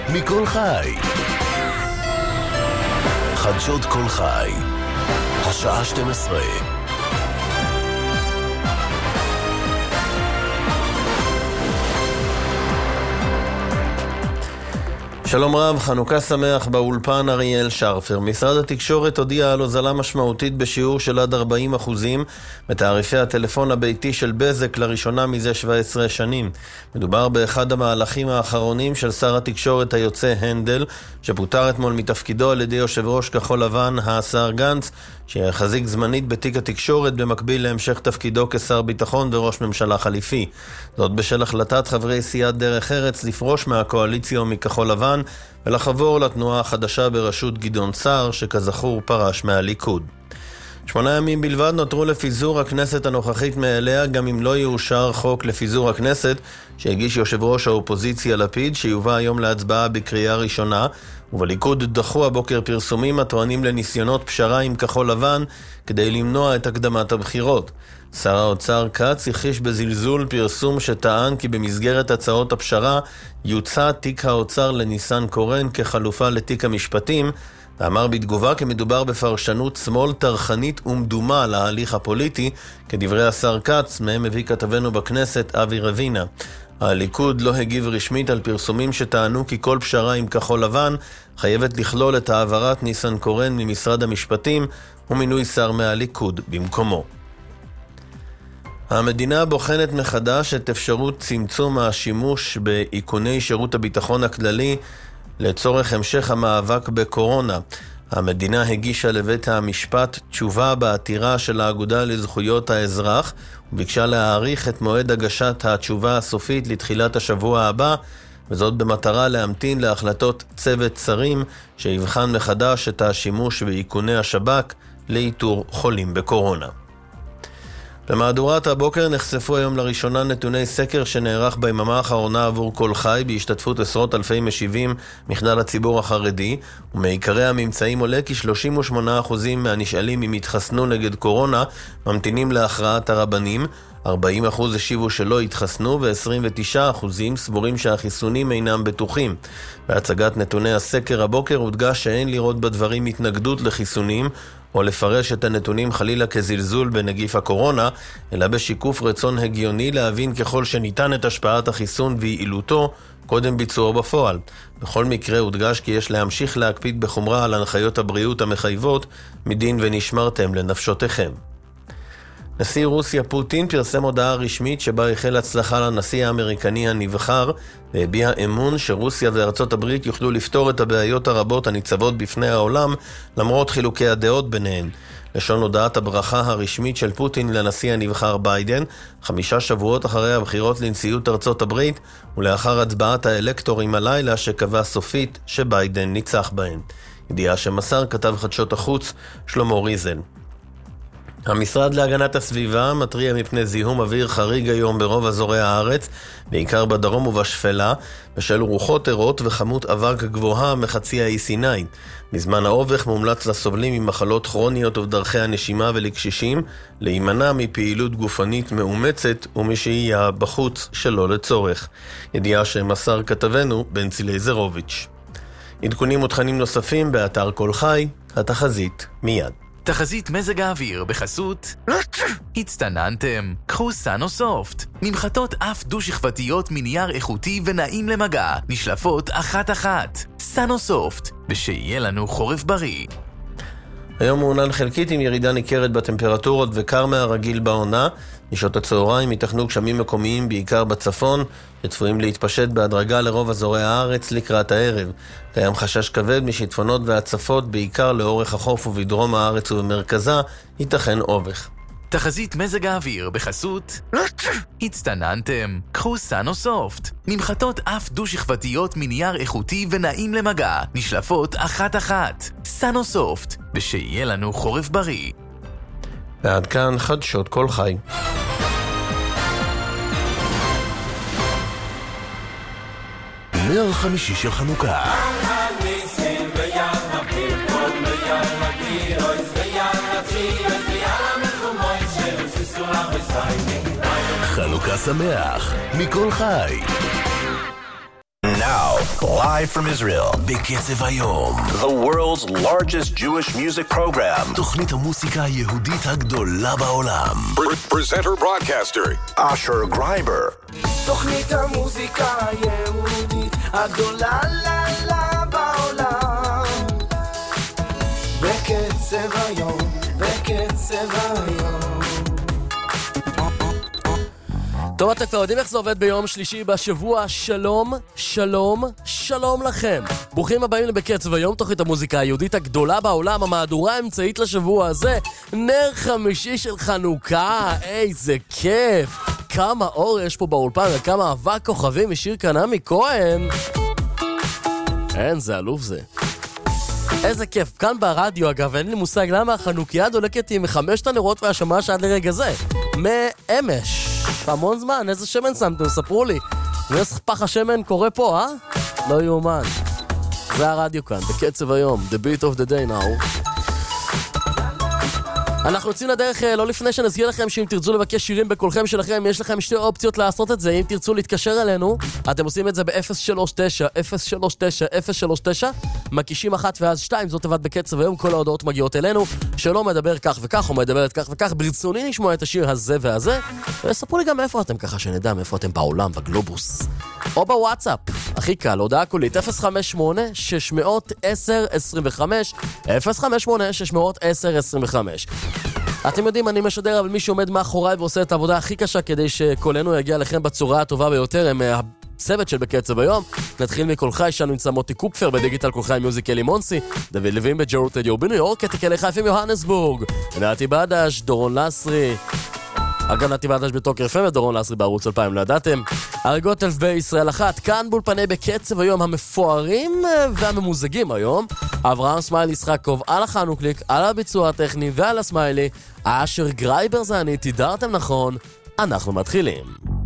מכל חי. חדשות כל חי. השעה 12. שלום רב, חנוכה שמח באולפן אריאל שרפר. משרד התקשורת הודיע על הוזלה משמעותית בשיעור של עד 40% בתעריפי הטלפון הביתי של בזק לראשונה מזה 17 שנים. מדובר באחד המהלכים האחרונים של שר התקשורת היוצא הנדל, שפוטר אתמול מתפקידו על ידי יושב ראש כחול לבן, השר גנץ, שיחזיק זמנית בתיק התקשורת במקביל להמשך תפקידו כשר ביטחון וראש ממשלה חליפי. זאת בשל החלטת חברי סיעת דרך ארץ לפרוש מהקואליציה ומכחול לבן ולחבור לתנועה החדשה בראשות גדעון סער, שכזכור פרש מהליכוד. 8 ימים בלבד נותרו לפיזור הכנסת הנוכחית מאליה, גם אם לא יאושר חוק לפיזור הכנסת שהגיש יושב ראש האופוזיציה לפיד, שיובא היום להצבעה בקריאה ראשונה, ובליכוד דחו הבוקר פרסומים הטוענים לניסיונות פשרה עם כחול לבן כדי למנוע את הקדמת הבחירות. שר האוצר כץ הכחיש בזלזול פרסום שטען כי במסגרת הצעות הפשרה יוצא תיק האוצר לניסן קורן כחלופה לתיק המשפטים, ואמר בתגובה כי מדובר בפרשנות שמאל טרחנית ומדומה להליך הפוליטי, כדברי השר כץ, מהם הביא כתבנו בכנסת אבי רבינה. הליכוד לא הגיב רשמית על פרסומים שטענו כי כל פשרה עם כחול לבן חייבת לכלול את העברת ניסן קורן ממשרד המשפטים ומינוי שר מהליכוד במקומו. המדינה בוחנת מחדש את אפשרות צמצום השימוש באיכוני שירות הביטחון הכללי לצורך המשך המאבק בקורונה. המדינה הגישה לבית המשפט תשובה בעתירה של האגודה לזכויות האזרח, וביקשה להאריך את מועד הגשת התשובה הסופית לתחילת השבוע הבא, וזאת במטרה להמתין להחלטות צוות שרים שיבחן מחדש את השימוש באיכוני השב"כ לאיתור חולים בקורונה. במהדורת הבוקר נחשפו היום לראשונה נתוני סקר שנערך ביממה האחרונה עבור כל חי בהשתתפות עשרות אלפי משיבים מכלל הציבור החרדי, ומעיקרי הממצאים עולה כי 38% מהנשאלים אם התחסנו נגד קורונה ממתינים להכרעת הרבנים, 40% השיבו שלא התחסנו ו29% סבורים שהחיסונים אינם בטוחים. בהצגת נתוני הסקר הבוקר הודגש שאין לראות בדברים התנגדות לחיסונים או לפרש את הנתונים חלילה כזלזול בנגיף הקורונה, אלא בשיקוף רצון הגיוני להבין ככל שניתן את השפעת החיסון ויעילותו קודם ביצועו בפועל. בכל מקרה הודגש כי יש להמשיך להקפיד בחומרה על הנחיות הבריאות המחייבות מדין ונשמרתם לנפשותיכם. נשיא רוסיה פוטין פרסם הודעה רשמית שבה החל הצלחה לנשיא האמריקני הנבחר, והביע אמון שרוסיה וארצות הברית יוכלו לפתור את הבעיות הרבות הניצבות בפני העולם למרות חילוקי הדעות ביניהן. לשון הודעת הברכה הרשמית של פוטין לנשיא הנבחר ביידן, 5 שבועות אחרי הבחירות לנשיאות ארצות הברית ולאחר הצבעת האלקטורים הלילה שקבע סופית שביידן ניצח בהן. ידיעה שמסר כתב חדשות החוץ שלמה ריזל. המשרד להגנת הסביבה מתריע מפני זיהום אוויר חריג היום ברוב אזורי הארץ, בעיקר בדרום ובשפלה, בשל רוחות ערות וכמות אבק גבוהה מחצי האי סיני. בזמן האובך מומלץ לסובלים ממחלות כרוניות ובדרכי הנשימה ולקשישים להימנע מפעילות גופנית מאומצת ומשהייה בחוץ שלא לצורך. ידיעה שמסר כתבנו בנצי לייזרוביץ'. עדכונים ותכנים נוספים באתר כל חי, התחזית מיד. תחזית מזג האוויר בחסות הצטננתם, קחו סאנוסופט, ממחטות אף דו-שכבתיות מנייר איכותי ונעים למגע, נשלפות אחת-אחת. סאנוסופט, ושיהיה לנו חורף בריא. היום מעונן חלקית עם ירידה ניכרת בטמפרטורות וקר מהרגיל בעונה. בשעות הצהריים ייתכנו גשמים מקומיים בעיקר בצפון, שצפויים להתפשט בהדרגה לרוב אזורי הארץ לקראת הערב. קיים חשש כבד משיטפונות והצפות בעיקר לאורך החוף ובדרום הארץ ובמרכזה, ייתכן אובך. תחזית מזג האוויר בחסות הצטננתם, קחו סאנוסופט, ממחטות אף דו-שכבתיות מנייר איכותי ונעים למגע, נשלפות אחת-אחת. סאנוסופט, ושיהיה לנו חורף בריא. ועד כאן חדשות כל חי. נר חמישי של חנוכה. חנוכה שמח מכל חי. Now Live from Israel, בקצב היום. The world's largest Jewish music program. תוכנית המוסיקה היהודית הגדולה בעולם. Presenter broadcaster, Asher Greiber. תוכנית המוזיקה היהודית הגדולה בעולם. בקצב היום, בקצב היום. טוב, אתם כבר יודעים איך זה עובד ביום שלישי בשבוע. שלום, שלום, שלום לכם. ברוכים הבאים לבקצב היום, תוכנית המוזיקה היהודית הגדולה בעולם, המהדורה האמצעית לשבוע הזה. נר חמישי של חנוכה, איזה כיף. כמה אור יש פה באולפן וכמה אבק כוכבים משיר קנמי כהן. אין, זה אלוף זה. איזה כיף. כאן ברדיו, אגב, אין לי מושג למה החנוכיה דולקת עם 5 הנרות והשמש עד לרגע זה. מאמש. המון זמן, איזה שמן שמתם, ספרו לי. נס פח השמן קורה פה, לא יאומן. זה הרדיו כאן, בקצב היום, The Beat of the Day now. אנחנו יוצאים לדרך לא לפני שנזכיר לכם שאם תרצו לבקש שירים בקולכם שלכם, יש לכם 2 אופציות לעשות את זה. אם תרצו להתקשר אלינו, אתם עושים את זה ב-039-039-039, מקישים 1 ואז 2, זאת תיבת בקצב היום, כל ההודעות מגיעות אלינו. שלא מדבר כך וכך, או מדברת כך וכך, ברצוני לשמוע את השיר הזה והזה, וספרו לי גם איפה אתם ככה, שנדע מאיפה אתם בעולם, בגלובוס. או בוואטסאפ, הכי קל, הודעה קולית 058-610-25, 058-610-25. אתם יודעים, אני משדר, אבל מי שעומד מאחוריי ועושה את העבודה הכי קשה כדי שקולנו יגיע לכם בצורה הטובה ביותר, הם הצוות של בקצב היום. נתחיל מקול חי, שלנו נמצא מוטי קופפר בדיגיטל קול חי מיוזיק אלי מונסי, דוד לוין בג'רות אדיו בניו יורק, קטי חיפה מיוהנסבורג, נתי בדש, דורון לסרי, אגב נתי בדש בתוקר FM ודורון לסרי בערוץ 2000, לא ידעתם. ארגות אלף בישראל אחת, כאן בולפני בקצב היום המפוארים והממוזגים היום. אברהם סמיילי ישחקוב על החנוכליק, על הביצוע הטכני ועל הסמיילי. אשר גרייבר זה אני, תידרתם נכון, אנחנו מתחילים.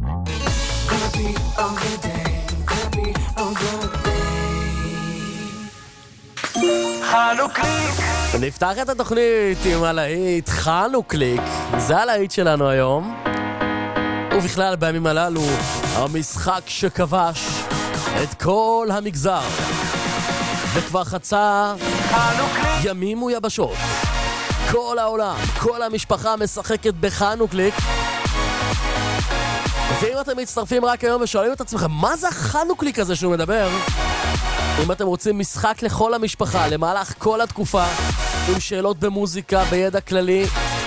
חנוכליק. נפתח את התוכנית עם הלהיט חנוכליק, זה הלהיט שלנו היום. ובכלל בימים הללו המשחק שכבש את כל המגזר וכבר חצה ימים ויבשות. כל העולם, כל המשפחה משחקת בחנוכליק. ואם אתם מצטרפים רק היום ושואלים את עצמכם מה זה החנוכליק הזה שהוא מדבר, אם אתם רוצים משחק לכל המשפחה למהלך כל התקופה, עם שאלות במוזיקה, בידע כללי,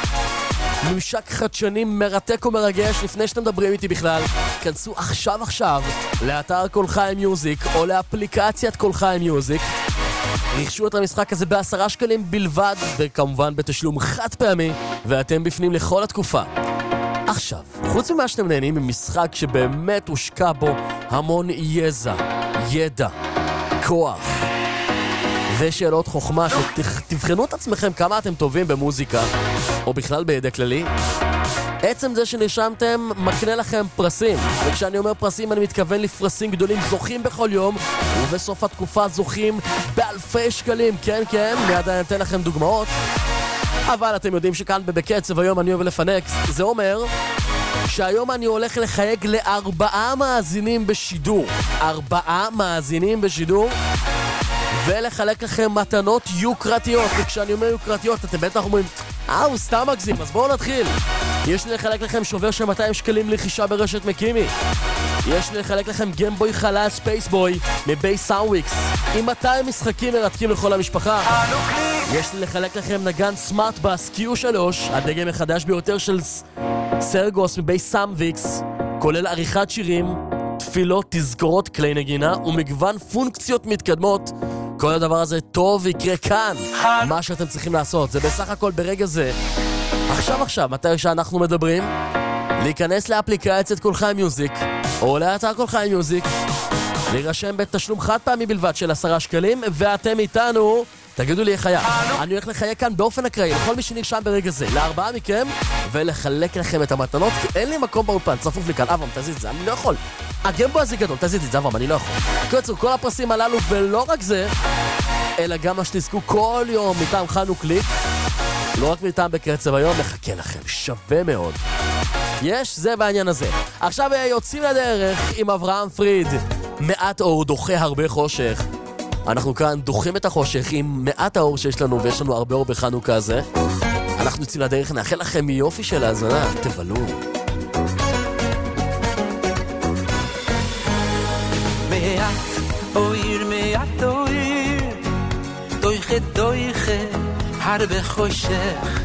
ממשק חדשני מרתק ומרגש, לפני שאתם מדברים איתי בכלל, כנסו עכשיו לאתר קול חי מיוזיק או לאפליקציית קול חי מיוזיק, רכשו את המשחק הזה ב10 שקלים בלבד, וכמובן בתשלום חד פעמי, ואתם בפנים לכל התקופה. עכשיו, חוץ ממה שאתם נהנים ממשחק שבאמת הושקע בו המון ידע, כוח ושאלות חוכמה, שתבחנו את עצמכם כמה אתם טובים במוזיקה או בכלל בידע כללי. עצם זה שנרשמתם מקנה לכם פרסים, וכשאני אומר פרסים אני מתכוון לפרסים גדולים, זוכים בכל יום ובסוף התקופה זוכים באלפי שקלים. כן, מיד אני אתן לכם דוגמאות. אבל אתם יודעים שכאן בקצב היום אני אוהב לפנק. זה אומר שהיום אני הולך לחייג ל4 מאזינים בשידור, 4 מאזינים בשידור, ולחלק לכם מתנות יוקרתיות. וכשאני אומר יוקרתיות אתם בטח אומרים הוא סתם מגזים, אז בואו נתחיל. יש לי לחלק לכם שובר של 200 שקלים לרכישה ברשת מקימי. יש לי לחלק לכם גיימבוי חלל ספייסבוי מבי סאונדוויקס עם 200 משחקים מרתקים לכל המשפחה. יש לי לחלק לכם נגן סמארט בס Q3, הדגם החדש ביותר של סרגוס מבי סאונדוויקס, כולל עריכת שירים, תפילות, תזכורות, כלי נגינה ומגוון פונקציות מתקדמות. כל הדבר הזה טוב יקרה כאן. מה שאתם צריכים לעשות זה בסך הכל ברגע זה, עכשיו, מתי שאנחנו מדברים, להיכנס לאפליקציית קול חי מיוזיק או לאתר קול חי מיוזיק, להירשם בתשלום חד פעמי בלבד של 10 שקלים, ואתם איתנו. תגידו לי איך היה. אני הולך לחייג כאן באופן אקראי לכל מי שנרשם ברגע זה, ל4 מכם, ולחלק לכם את המתנות, כי אין לי מקום באולפן, צפוף לי כאן. אברהם, תזיז את זה, אני לא יכול. הגיימבוי הזה גדול, תזיז את זה, אברהם, אני לא יכול. קצור, כל הפרסים הללו, ולא רק זה, אלא גם מה שתזכו כל יום מטעם חנוכליק, לא רק מטעם בקצב היום, מחכה לכם, שווה מאוד. יש זה בעניין הזה. עכשיו יוצאים לדרך עם אברהם פריד מעט אור דוחה הרבה חושך. אנחנו כאן דוחים את החושך עם מעט האור שיש לנו, ויש לנו הרבה אור בחנוכה הזה. אנחנו יוצאים לדרך, נאחל לכם יופי של האזנה, תבלו. מעט אויר, מעט אויר, דויכה דויכה, הרבה חושך.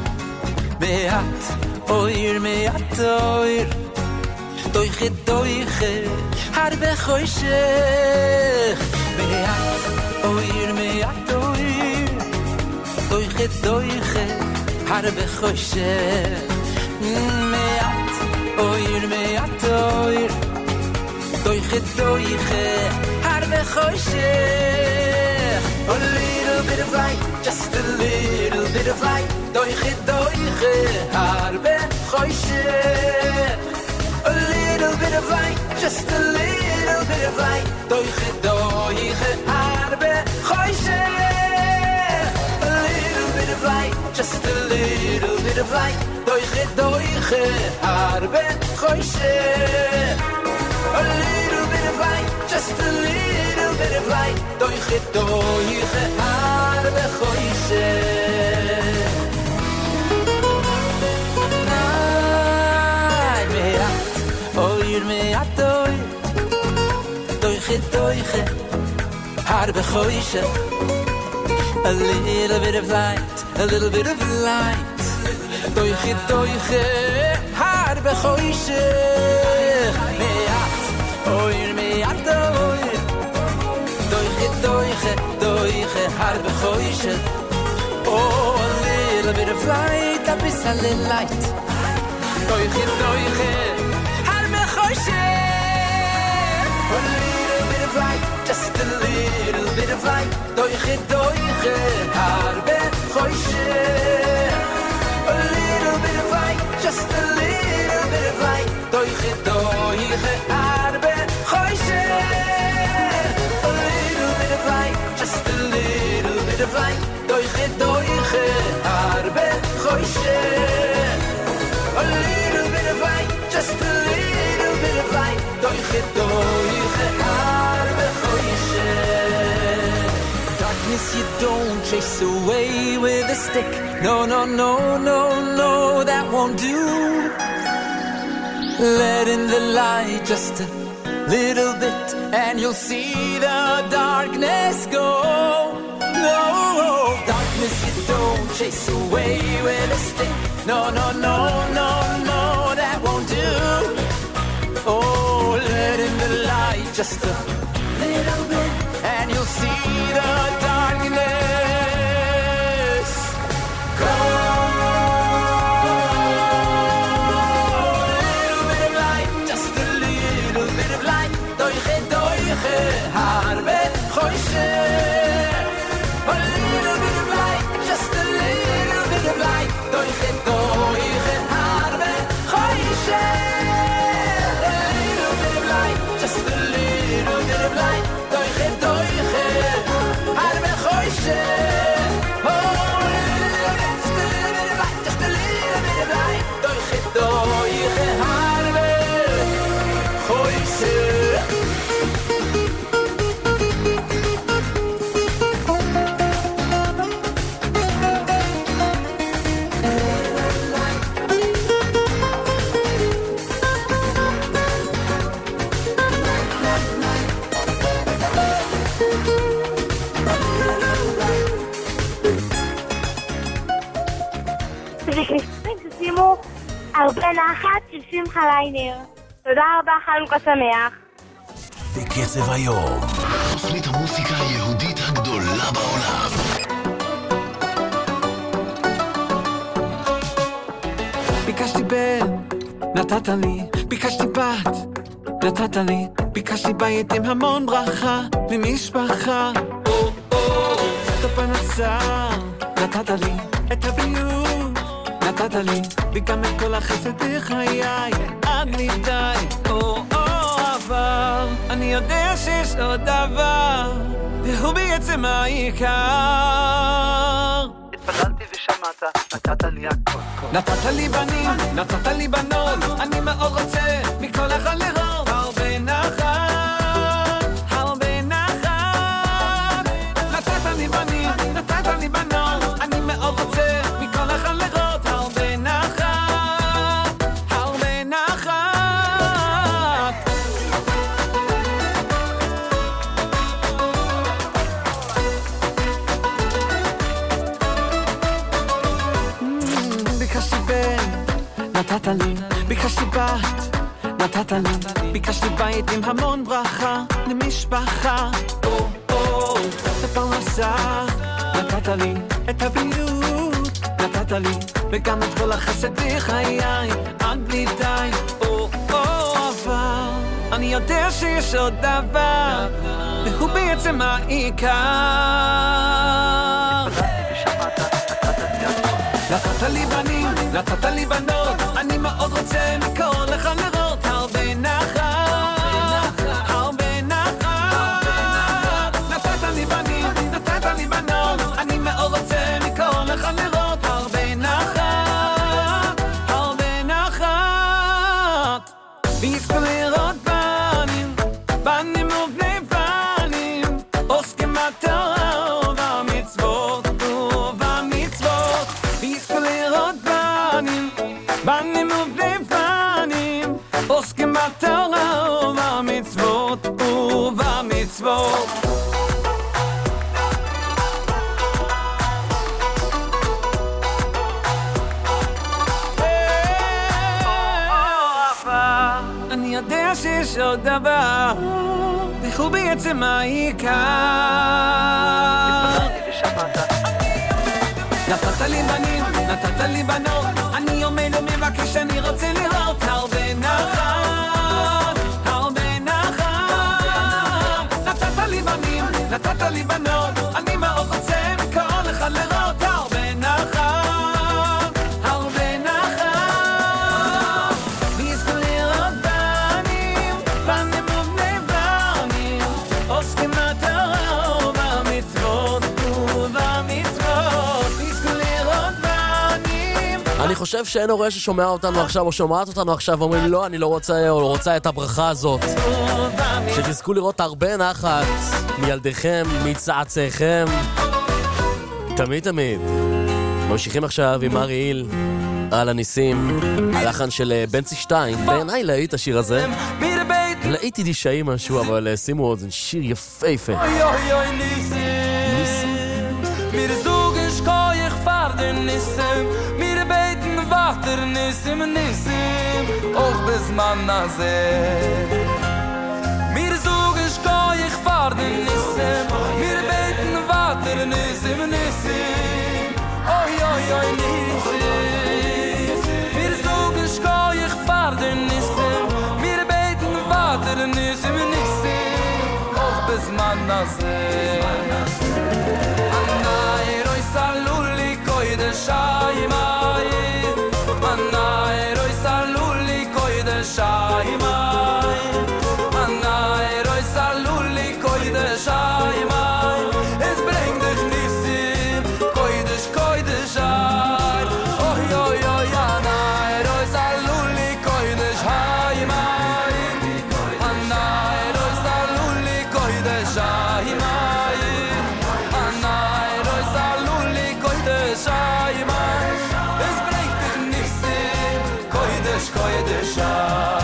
מעט אויר, מעט אויר, דויכה דויכה, הרבה חושך. מעט אויר, מעט אויר, דויכה דויכה, הרבה חושך. מעט אויר, מעט אויר, דויכה דויכה, הרבה חושך. A little bit of light, just a little bit of light, doiche doiche, harbe choshech. A little bit of light, just a little bit of light, doiche doiche, harbe choshech. A little bit of light, just a little bit of light, doiche doiche, harbe choshech. A little bit of light, just a little bit of light, doiche doiche, harbe choshech. Ay, me'at, oir me'at oir, doiche doiche, harbe choshech. A little bit of light, a little bit of light, doiche doiche, harbe choshech. Me'at, oir me'at oir, doiche doiche, doiche, harbe choshech. Oh, a little bit of light, a bissle light, doiche doiche, harbe choshech. A little bit of light, just a little bit of light, doiche doiche, harbe choshech. A little bit of light, just a little bit of light, doiche doiche, harbe choshech. A little bit of light, just a little bit of light, doiche doiche, harbe choshech. A little bit of light, just a little bit of light, doiche doiche, harbe choshech. Darkness you don't chase away with a stick. No, no, no, no, no, that won't do. Let in the light just a little bit, and you'll see the darkness go. No, darkness you don't chase away with a stick. No, no, no, no, no, that won't do. Oh, let in the light just a little bit, and you'll see the darkness go. Harbe choshech. A little bit of light, just a little bit of light, doiche doiche, harbe choshech. A little bit of light, just a little bit of light, doiche doiche, harbe choshech. Oh, just a little bit of light, just a little bit of light, doiche doiche, harbe choshech. תשימו הרבה נחת של שמחה ליינר. תודה רבה, חנוכה שמח. בקצב היום, תוכנית המוסיקה היהודית הגדולה בעולם. ביקשתי בן, נתת לי, ביקשתי בת, נתת לי, ביקשתי בית עם המון ברכה, למשפחה. את הפנסה, נתת לי, את הביוב, נתת לי, וגם את כל החסד בחיי, עד נידי. אבל אני יודע שיש עוד דבר, והוא בעצם העיקר. התפללתי ושמעת, נתת לי הכל. נתת לי בנים, נתת לי בנות, אני מאוד רוצה מכל אחד לראות הרבה נחת. נתת לי, ביקשתי בית, נתת לי, ביקשתי בית עם המון ברכה, למשפחה, לפרנסה, נתת לי, את הבריאות, נתת לי, וגם את כל החסד בחיי, עד בלי די, אבל אני יודע שיש עוד דבר, והוא בעצם העיקר. נתת לי בנים, נתת לי בנות, אני מאוד רוצה מכל לך לראות הרבה נחת, הרבה נחת. נתת לי בנים, נתת לי בנות, אני מאוד רוצה מכל לך לראות הרבה נחת, הרבה נחת. ויזכו לראות בנים, בנים ובני בנים, עוסקים בתורה ובמצוות ובמצוות. ויזכו לראות בנים, בנים ובני בנים, עוסקים בתורה ובמצוות ובמצוות. אני יודע שיש עוד דבר, והוא בעצם העיקר. נתת לי בנים, נתת לי בנות, אני עומד ומבקש, אני רוצה לראות הרבה נחת, הרבה נחת. נתת לי בנים, נתת לי בנות, אני מאוד רוצה מכל אחד לראות הרבה נחת, הרבה נחת. ויזכו לראות בנים, בנים ובני בנים, עוסקים בתורה ובמצוות ובמצוות. אני חושב שאין הורה ששומע אותנו עכשיו או שומעת אותנו עכשיו ואומרים לא, אני לא רוצה או לא רוצה את הברכה הזאת. שתזכו לראות הרבה נחת מילדיכם, מצאצאיכם. תמיד תמיד. ממשיכים עכשיו עם ארי היל על הניסים, הלחן של בנצי שטיין. בעיניי להיט השיר הזה, להיט ידישאי משהו, אבל שימו עוד, זה שיר יפהפה. Mir zogen skoich fahr den Nissen, mir beten wachter Nissen, Nissen, och bis man naze. Mir zogen skoich fahr den Nissen, mir beten wachter Nissen, Nissen, oi oi oi Nissen. Mir zogen skoich fahr den Nissen, mir beten wachter Nissen, Nissen, och bis man naze. Saluli koide shaimai, manai roi saluli koide shaimai, manai roi saluli koide shaimai. Es bringt dich nisim, koide shai. Oh yo yo ya nai roi saluli koide shaimai, manai roi saluli koide shaimai, manai roi saluli koide shaimai. Es bringt dich nisim, koide shai.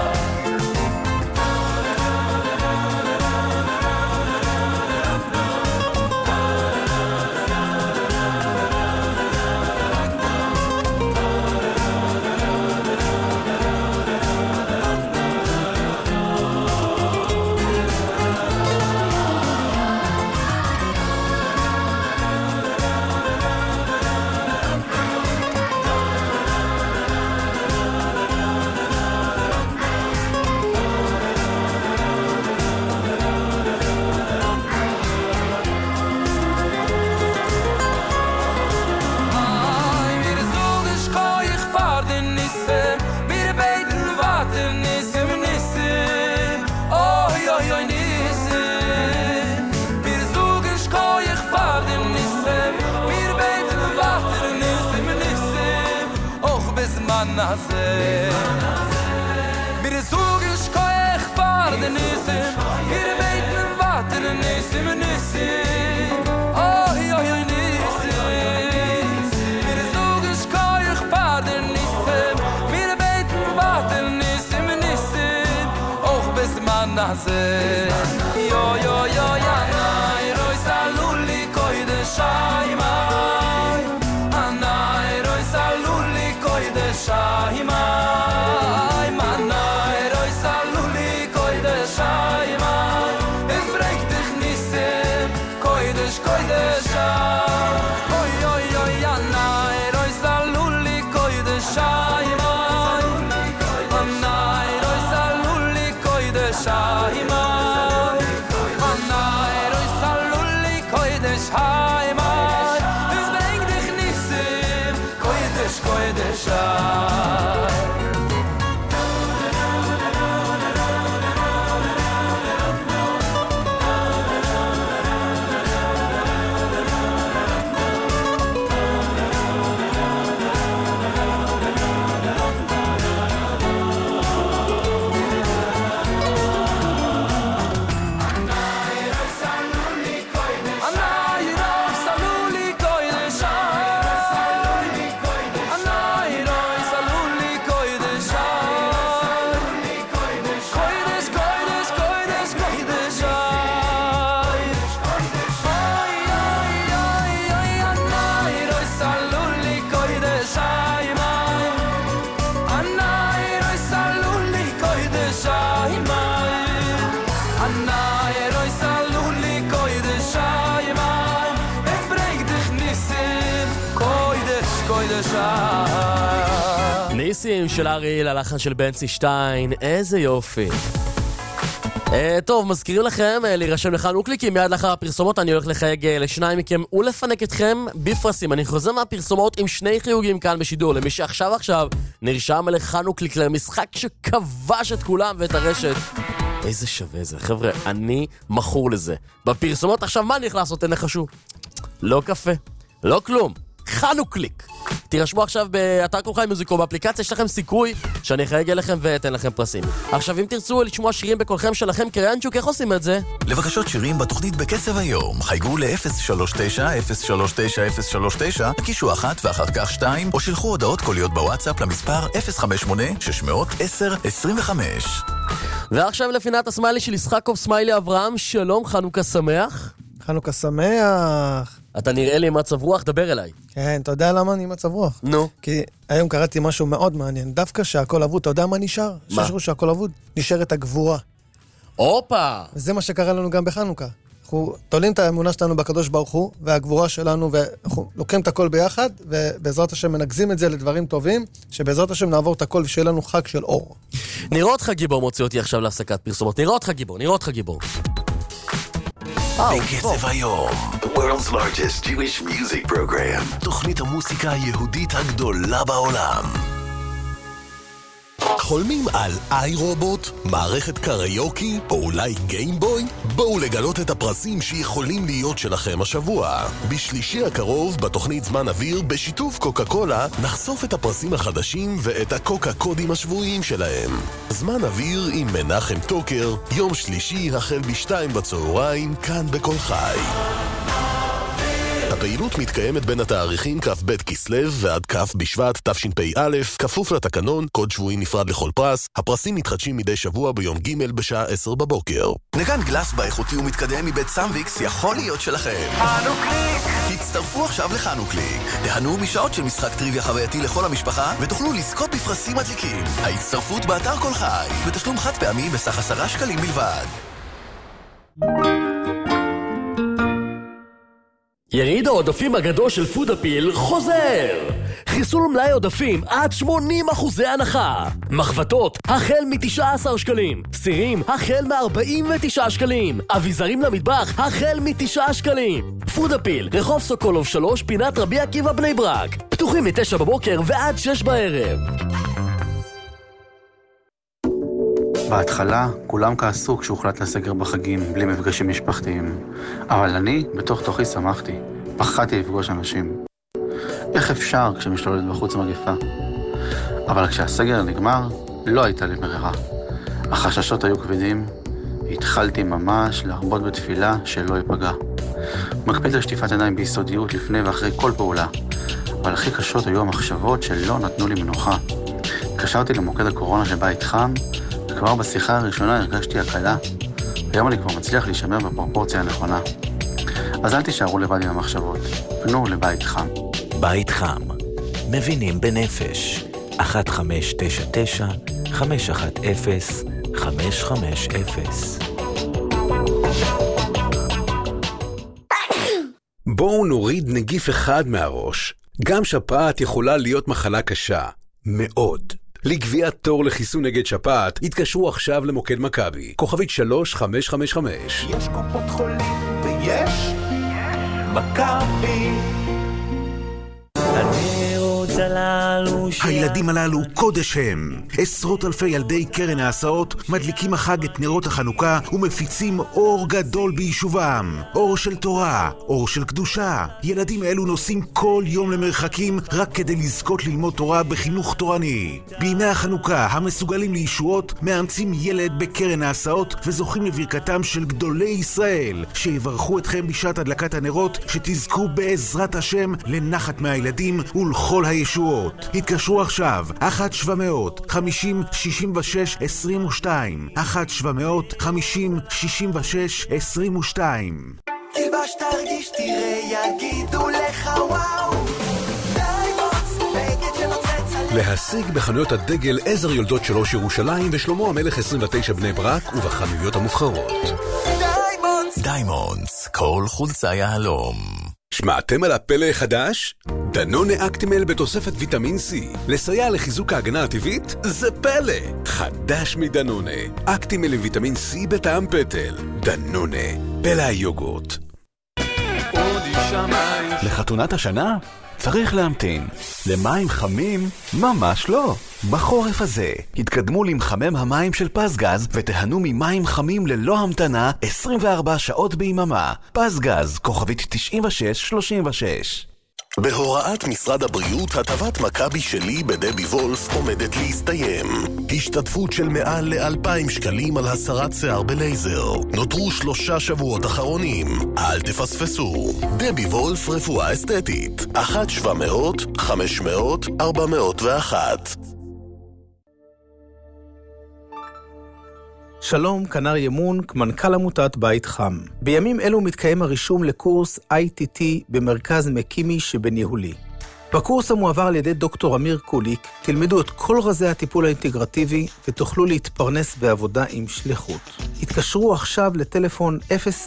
Wir suchen skoich fahr den Nissen, wir beten water den Nissen, Nissen, oh yo yo Nissen. Wir suchen skoich fahr den Nissen, wir beten water den Nissen, Nissen, och bis man naze. Yo yo yo ya nai roi saluli koide shaimai, anai roi saluli koide shaimai. koidesh koidesh oy oy oy anay roy saluli koidesh ay anay roy saluli koidesh ay anay roy saluli koidesh ay es bring dich nisim koidesh koidesh ניסים של אריאל, הלחן של בנצי שטיין, איזה יופי. טוב, מזכירים לכם להירשם לחנוכליקים, מיד לאחר הפרסומות אני הולך לחייג לשניים מכם ולפנק אתכם בפרסים. אני חוזר מהפרסומות עם שני חיוגים כאן בשידור, למי שעכשיו נרשם לחנוכליק למשחק שכבש את כולם ואת הרשת. איזה שווה זה, חבר'ה, אני מכור לזה. בפרסומות עכשיו מה אני הולך לעשות, תנחשו? לא קפה, לא כלום, חנוכליק. תירשמו עכשיו באתר כל חי מוזיקו באפליקציה, יש לכם סיכוי שאני אחייג אליכם ואתן לכם פרסים. עכשיו אם תרצו לשמוע שירים בקולכם שלכם, קריינצ'וק, איך עושים את זה? לבקשות שירים בתוכנית בקצב היום, חייגו ל-039-039-039, תקישו 1 ואחר כך 2, או שלחו הודעות קוליות בוואטסאפ למספר 058-600-1025. ועכשיו לפינת הסמיילי של ישחקוב סמיילי אברהם, שלום, חנוכה שמח. חנוכה שמח. אתה נראה לי מצב רוח, דבר אליי. כן, אתה יודע למה אני מצב רוח? נו. כי היום קראתי משהו מאוד מעניין. דווקא שהכל אבוד, אתה יודע מה נשאר? מה? ששרו שהכל אבוד, נשארת הגבורה. אופה! וזה מה שקרה לנו גם בחנוכה. אנחנו תולים את האמונה שלנו בקדוש ברוך הוא, והגבורה שלנו, ואנחנו לוקחים את הכל ביחד, ובעזרת השם מנגזים את זה לדברים טובים, שבעזרת השם נעבור את הכל ושיהיה לנו חג של אור. נראה אותך גיבור, מוציא אותי עכשיו להפסקת פרסומות. נראה אותך גיבור. בקצב היום, the world's largest Jewish music program, תוכנית המוסיקה היהודית הגדולה בעולם. חולמים על iRobot, מערכת קריוקי, או אולי גיימבוי? בואו לגלות את הפרסים שיכולים להיות שלכם השבוע. בשלישי הקרוב, בתוכנית זמן אוויר, בשיתוף קוקה קולה, נחשוף את הפרסים החדשים ואת הקוקה קודים השבועיים שלהם. זמן אוויר עם מנחם טוקר, יום שלישי החל ב-14:00, כאן בכל חי. הפעילות מתקיימת בין התאריכים כ"ב כסלו ועד כ' בשבט תשפ"א, כפוף לתקנון, קוד שבועי נפרד לכל פרס. הפרסים מתחדשים מדי שבוע ביום ג' בשעה 10 בבוקר. נגן גלס באיכותי ומתקדם מבית סמוויקס יכול להיות שלכם. חנוכליק! הצטרפו עכשיו לחנוכליק. תהנו משעות של משחק טריוויה חווייתי לכל המשפחה ותוכלו לזכות בפרסים מדליקים. ההצטרפות באתר כל חי, בתשלום חד פעמי בסך 10 שקלים בלבד. יריד העודפים הגדול של פודאפיל חוזר! חיסול מלאי עודפים עד 80% הנחה. מחבטות החל מ-19 שקלים. סירים החל מ-49 שקלים. אביזרים למטבח החל מ-9 שקלים. פודאפיל, רחוב סוקולוב 3, פינת רבי עקיבא בני ברק. פתוחים מ-9 בבוקר ועד 6 בערב. בהתחלה כולם כעסו כשהוחלט לסגר בחגים בלי מפגשים משפחתיים. אבל אני בתוך תוכי שמחתי. פחדתי לפגוש אנשים. איך אפשר כשמשתוללת בחוץ מגפה? אבל כשהסגר נגמר, לא הייתה לי ברירה. החששות היו כבדים. התחלתי ממש להרבות בתפילה שלא ייפגע. מקפיד על שטיפת עיניים ביסודיות לפני ואחרי כל פעולה. אבל הכי קשות היו המחשבות שלא נתנו לי מנוחה. התקשרתי למוקד הקורונה שבית חם, וכבר בשיחה הראשונה הרגשתי הקלה. היום אני כבר מצליח להישמר בפרופורציה הנכונה. אז אל תישארו לבד עם המחשבות. פנו לבית חם. בית חם. מבינים בנפש. 1599-510-550. בואו נוריד נגיף אחד מהראש. גם שפעת יכולה להיות מחלה קשה. מאוד. לקביעת תור לחיסון נגד שפעת, התקשרו עכשיו למוקד מכבי. כוכבית 3555. יש קופות חולים ויש מכבי. הילדים הללו קודש הם. עשרות אלפי ילדי קרן ההסעות מדליקים החג את נרות החנוכה ומפיצים אור גדול ביישובם. אור של תורה, אור של קדושה. ילדים אלו נוסעים כל יום למרחקים רק כדי לזכות ללמוד תורה בחינוך תורני. בימי החנוכה המסוגלים לישועות מאמצים ילד בקרן ההסעות וזוכים לברכתם של גדולי ישראל שיברכו אתכם בשעת הדלקת הנרות, שתזכו בעזרת השם לנחת מהילדים ולכל הישועות. התקשרו עכשיו 1-700-50-66-22 1-700-50-66-22. תלבש תרגיש תראה יגידו לך וואו. להשיג בחנויות הדגל עזר יולדות 3 ירושלים ושלמה המלך 29 בני ברק ובחנויות המובחרות. דיימונדס, כל חולצה יהלום. שמעתם על הפלא החדש? דנונה אקטימל בתוספת ויטמין C. לסייע לחיזוק ההגנה הטבעית? זה פלא! חדש מדנונה. אקטימל עם ויטמין C בטעם פטל. דנונה. פלא היוגורט. לחתונת השנה? צריך להמתין. למים חמים? ממש לא. בחורף הזה, התקדמו למחמם המים של פסגז ותהנו ממים חמים ללא המתנה 24 שעות ביממה. פסגז, כוכבית 9636. בהוראת משרד הבריאות, הטבת מכבי שלי בדבי וולף עומדת להסתיים. השתתפות של מעל ל2,000 שקלים על הסרת שיער בלייזר. נותרו 3 שבועות אחרונים. אל תפספסו. דבי וולף רפואה אסתטית. 1-700-500-401. שלום, כנר ימון, מנכ"ל עמותת בית חם. בימים אלו מתקיים הרישום לקורס ITT במרכז מקימי שבניהולי. בקורס המועבר על ידי דוקטור אמיר קוליק, תלמדו את כל רזי הטיפול האינטגרטיבי ותוכלו להתפרנס בעבודה עם שליחות. התקשרו עכשיו לטלפון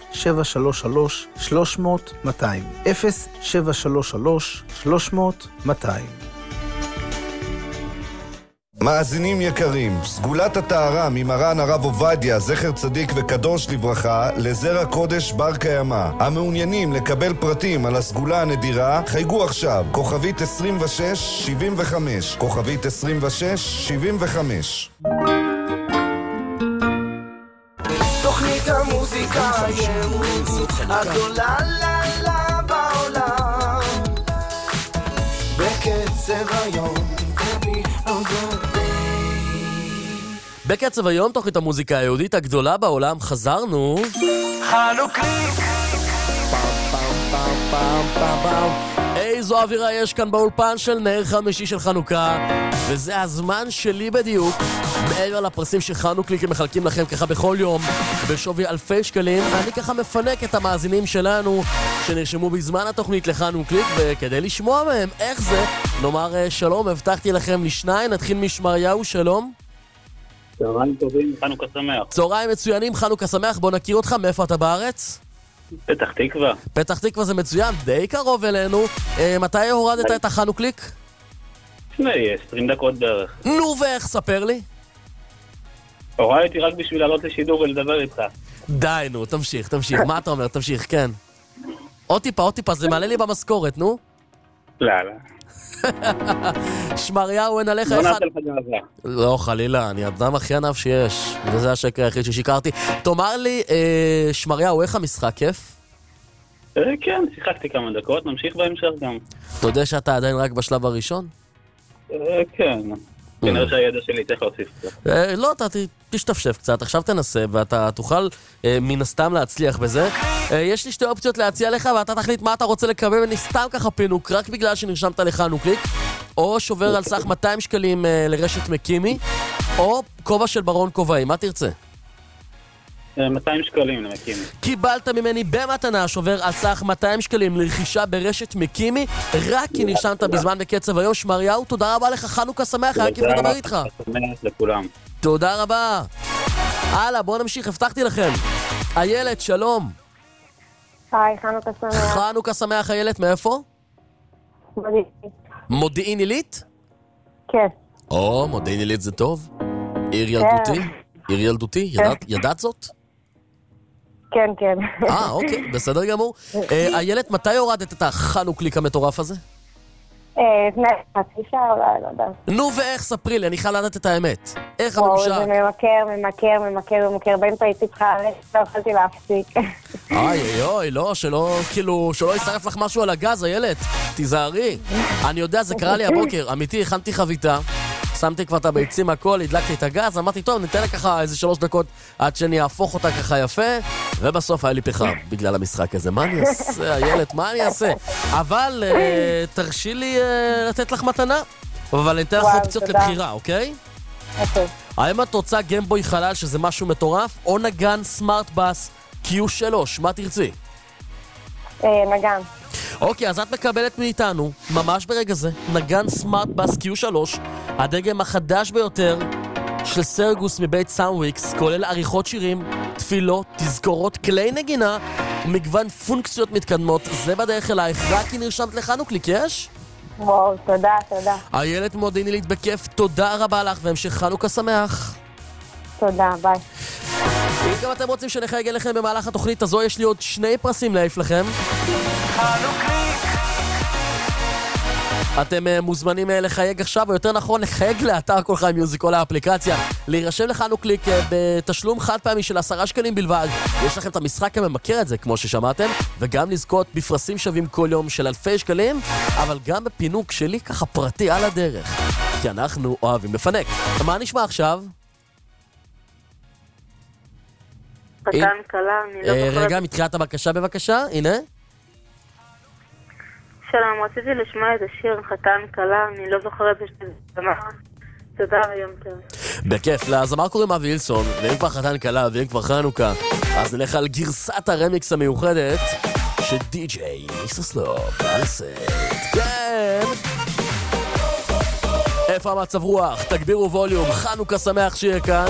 0733-300-200. 0733-300-200. מאזינים יקרים, סגולת הטהרה ממרן הרב עובדיה, זכר צדיק וקדוש לברכה, לזרע קודש בר קיימא. המעוניינים לקבל פרטים על הסגולה הנדירה, חייגו עכשיו, כוכבית 2675, כוכבית 2675. תוכנית המוזיקה הימית הגדולה לה בעולם, בקצב היום. בקצב היום, תוכנית המוזיקה היהודית הגדולה בעולם, חזרנו. חנוכליק. איזו אווירה יש כאן באולפן של נר חמישי של חנוכה, וזה הזמן שלי בדיוק. מעבר לפרסים שחנוכליק מחלקים לכם ככה בכל יום בשווי אלפי שקלים, אני ככה מפנק את המאזינים שלנו שנרשמו בזמן התוכנית לחנוכליק, וכדי לשמוע מהם איך זה, נאמר שלום. הבטחתי לכם לשניים, נתחיל משמריהו. שלום. צהריים טובים, חנוכה שמח. צהריים מצוינים, חנוכה שמח. בוא נכיר אותך, מאיפה אתה בארץ? פתח תקווה. פתח תקווה זה מצוין, די קרוב אלינו. מתי הורדת את החנוכליק? לפני 20 דקות בערך. נו, ואיך? ספר לי. הורדתי רק בשביל לעלות לשידור ולדבר איתך. די, נו, תמשיך. מה אתה אומר? תמשיך, כן. עוד טיפה, זה מעלה לי במשכורת, נו. לא. שמריהו, אין עליך לא אחד... נעשה לך גאווה. לא, חלילה, אני אדם הכי ענב שיש, וזה השקר היחיד ששיקרתי. תאמר לי, שמריהו, איך המשחק כיף? כן, שיחקתי כמה דקות, נמשיך בהמשך גם. אתה יודע שאתה עדיין רק בשלב הראשון? כן. כנראה שהידע שלי צריך להוסיף קצת. לא, אתה תשתפשף קצת, עכשיו תנסה, ואתה תוכל מן הסתם להצליח בזה. יש לי 2 אופציות להציע לך, ואתה תחליט מה אתה רוצה לקבל ממני, סתם ככה פינוק, רק בגלל שנרשמת לחנוכליק, או שובר על סך 200 שקלים לרשת מקימי, או כובע של ברון כובעי, מה תרצה? 200 שקלים למקימי. קיבלת ממני במתנה שובר על סך 200 שקלים לרכישה ברשת מקימי, רק כי נרשמת בזמן בקצב היום. שמריהו, תודה רבה לך, חנוכה שמח, היה כיף לדבר איתך. שמח לכולם. תודה רבה. הלאה, בואו נמשיך, הבטחתי לכם. איילת, שלום. היי, חנוכה שמח. חנוכה שמח, איילת, מאיפה? מודיעין עילית? כן. או, מודיעין עילית זה טוב. עיר ילדותי? עיר ילדותי? ידעת זאת? כן, כן. אוקיי, בסדר גמור. איילת, מתי הורדת את החנוכליק המטורף הזה? לפני חצי שעה אולי, לא יודעת. נו, ואיך? ספרי לי, אני חייב לדעת את האמת. איך הממשק? זה ממכר, באמצע הייתי צריכה לא יכולתי להפסיק. אוי, לא, שלא ישרף לך משהו על הגז, איילת. תיזהרי. אני יודע, זה קרה לי הבוקר. אמיתי, הכנתי חביתה. שמתי כבר את הביצים הכל, הדלקתי את הגז, אמרתי, טוב, ניתן לה ככה איזה 3 דקות עד שאני אהפוך אותה ככה יפה, ובסוף היה לי פחם בגלל המשחק הזה. מה אני אעשה, איילת, מה אני אעשה? אבל תרשי לי לתת לך מתנה, אבל אני אתן לך אופציות לבחירה, אוקיי? אוקיי. האם את רוצה גיימבוי חלל, שזה משהו מטורף, או נגן סמארט בס Q3, מה תרצי? נגן. אוקיי, אז את מקבלת מאיתנו, ממש ברגע זה, נגן סמארט בס Q3, הדגם החדש ביותר של סרגוס מבית סאונדוויקס, כולל עריכות שירים, תפילות, תזכורות, כלי נגינה, ומגוון פונקציות מתקדמות. זה בדרך אלייך, רק כי נרשמת לחנוכליק, יש? וואו, תודה. איילת מודיעין עילית בכיף, תודה רבה לך, והמשך חנוכה שמח. תודה, ביי. אם גם אתם רוצים שנחייג אליכם במהלך התוכנית הזו, יש לי עוד 2 פרסים להעיף לכם. אתם מוזמנים לחייג עכשיו, או יותר נכון לחייג לאתר כל חי מיוזיק או לאפליקציה, להירשם לחנוכליק בתשלום חד פעמי של 10 שקלים בלבד. יש לכם את המשחק הממכר את זה, כמו ששמעתם, וגם לזכות בפרסים שווים כל יום של אלפי שקלים, אבל גם בפינוק שלי ככה פרטי על הדרך, כי אנחנו אוהבים לפנק. מה נשמע עכשיו? חתן קלה, אני לא זוכרת. רגע, מתחילת הבקשה בבקשה, הנה. שלום, רציתי לשמוע את השיר חתן קלה, אני לא זוכרת את זה. תודה, יום טוב. בכיף, לזמר קוראים אבי הילסון, ואם כבר חתן קלה ואם כבר חנוכה, אז נלך על גרסת הרמיקס המיוחדת של די.ג'יי מיסטר סלופ, אלסט. כן! איפה המצב רוח? תגבירו ווליום, חנוכה שמח שיהיה כאן.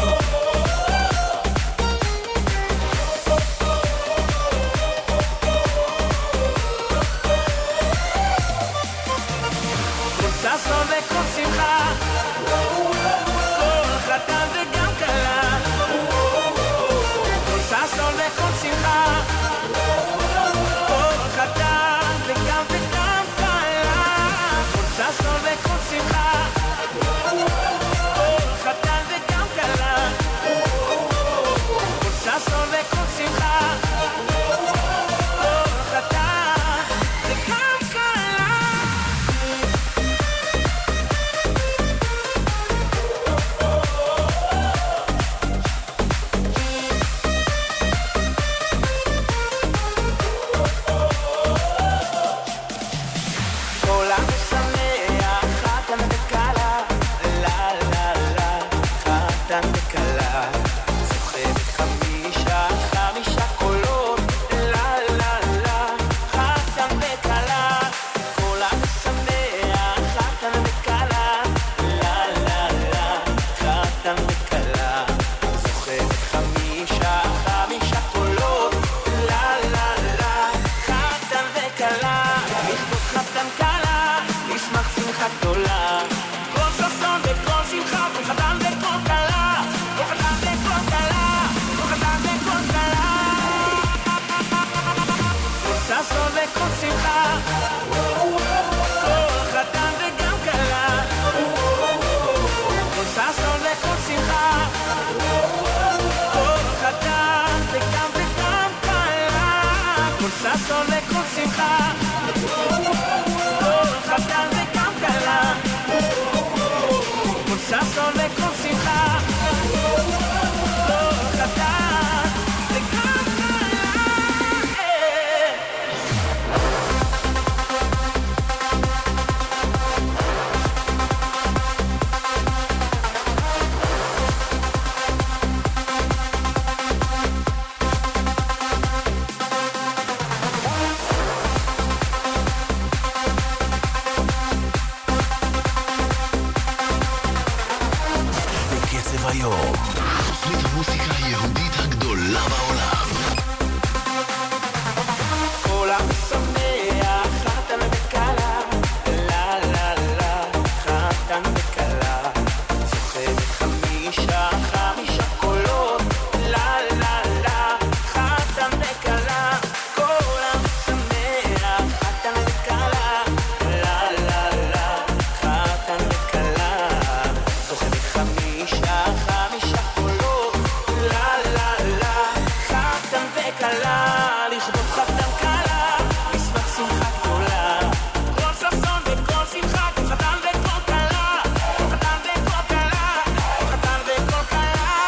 העולם שמח, חתן וכלה, לה לה לה, חתן וכלה, זוכה בחמישה קולות, לה לה לה, חתן וכלה, כל העולם שמח, חתן וכלה, לה לה לה, חתן וכלה, זוכה בחמישה קולות, לה לה לה, חתן וכלה, לכבוד חתן כלה, משמח שמחה גדולה, כל ששון וכל שמחה, כל חתן וכל כלה, כל חתן וכל כלה, כל חתן וכל כלה,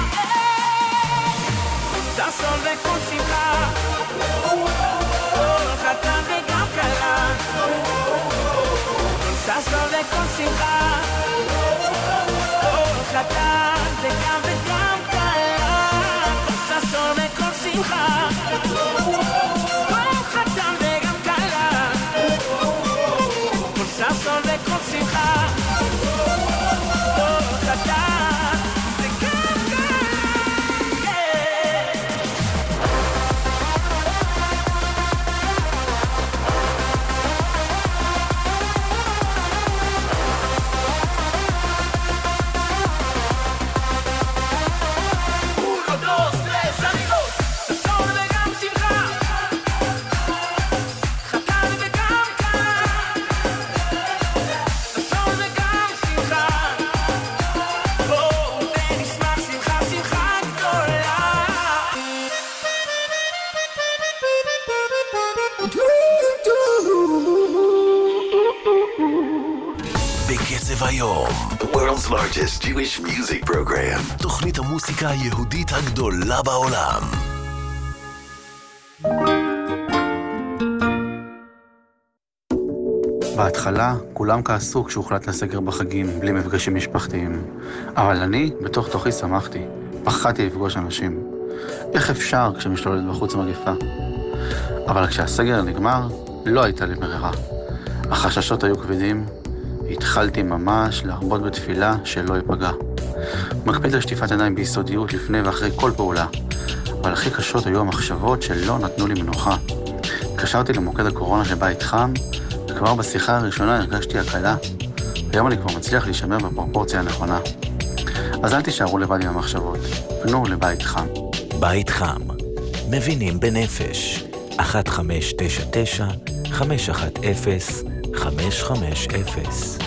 ששון וכל שמחה, כל חתן וגם כלה, ששון וכל שמחה, כל חתן וגם כלה, כל ששון וכל שמחה, כל חתן וגם כלה, כל ששון וכל שמחה, כל חתן וגם כלה. בקצב היום, the world's largest Jewish music program, תוכנית המוסיקה היהודית הגדולה בעולם. בהתחלה כולם כעסו כשהוחלט לסגר בחגים בלי מפגשים משפחתיים. אבל אני בתוך תוכי שמחתי. פחדתי לפגוש אנשים. איך אפשר כשמשתוללת בחוץ מגפה? אבל כשהסגר נגמר, לא הייתה לי ברירה. החששות היו כבדים. התחלתי ממש להרבות בתפילה שלא ייפגע. מקפיד על שטיפת עיניים ביסודיות לפני ואחרי כל פעולה. אבל הכי קשות היו המחשבות שלא נתנו לי מנוחה. התקשרתי למוקד הקורונה לבית חם, וכבר בשיחה הראשונה הרגשתי הקלה. היום אני כבר מצליח להישמר בפרופורציה הנכונה. אז אל תישארו לבד עם המחשבות. פנו לבית חם. בית חם. מבינים בנפש. 1599-510-550.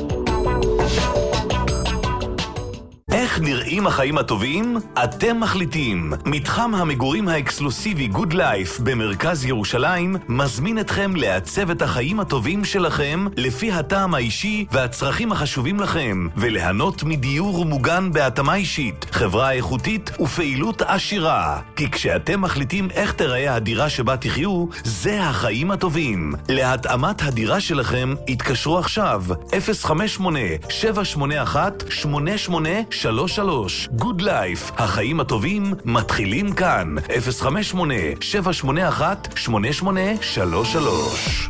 איך נראים החיים הטובים? אתם מחליטים. מתחם המגורים האקסקלוסיבי Good Life במרכז ירושלים מזמין אתכם לעצב את החיים הטובים שלכם לפי הטעם האישי והצרכים החשובים לכם, וליהנות מדיור מוגן בהתאמה אישית, חברה איכותית ופעילות עשירה. כי כשאתם מחליטים איך תראה הדירה שבה תחיו, זה החיים הטובים. להתאמת הדירה שלכם התקשרו עכשיו 058-781-8833. Good Life, החיים הטובים מתחילים כאן. 058-781-8833.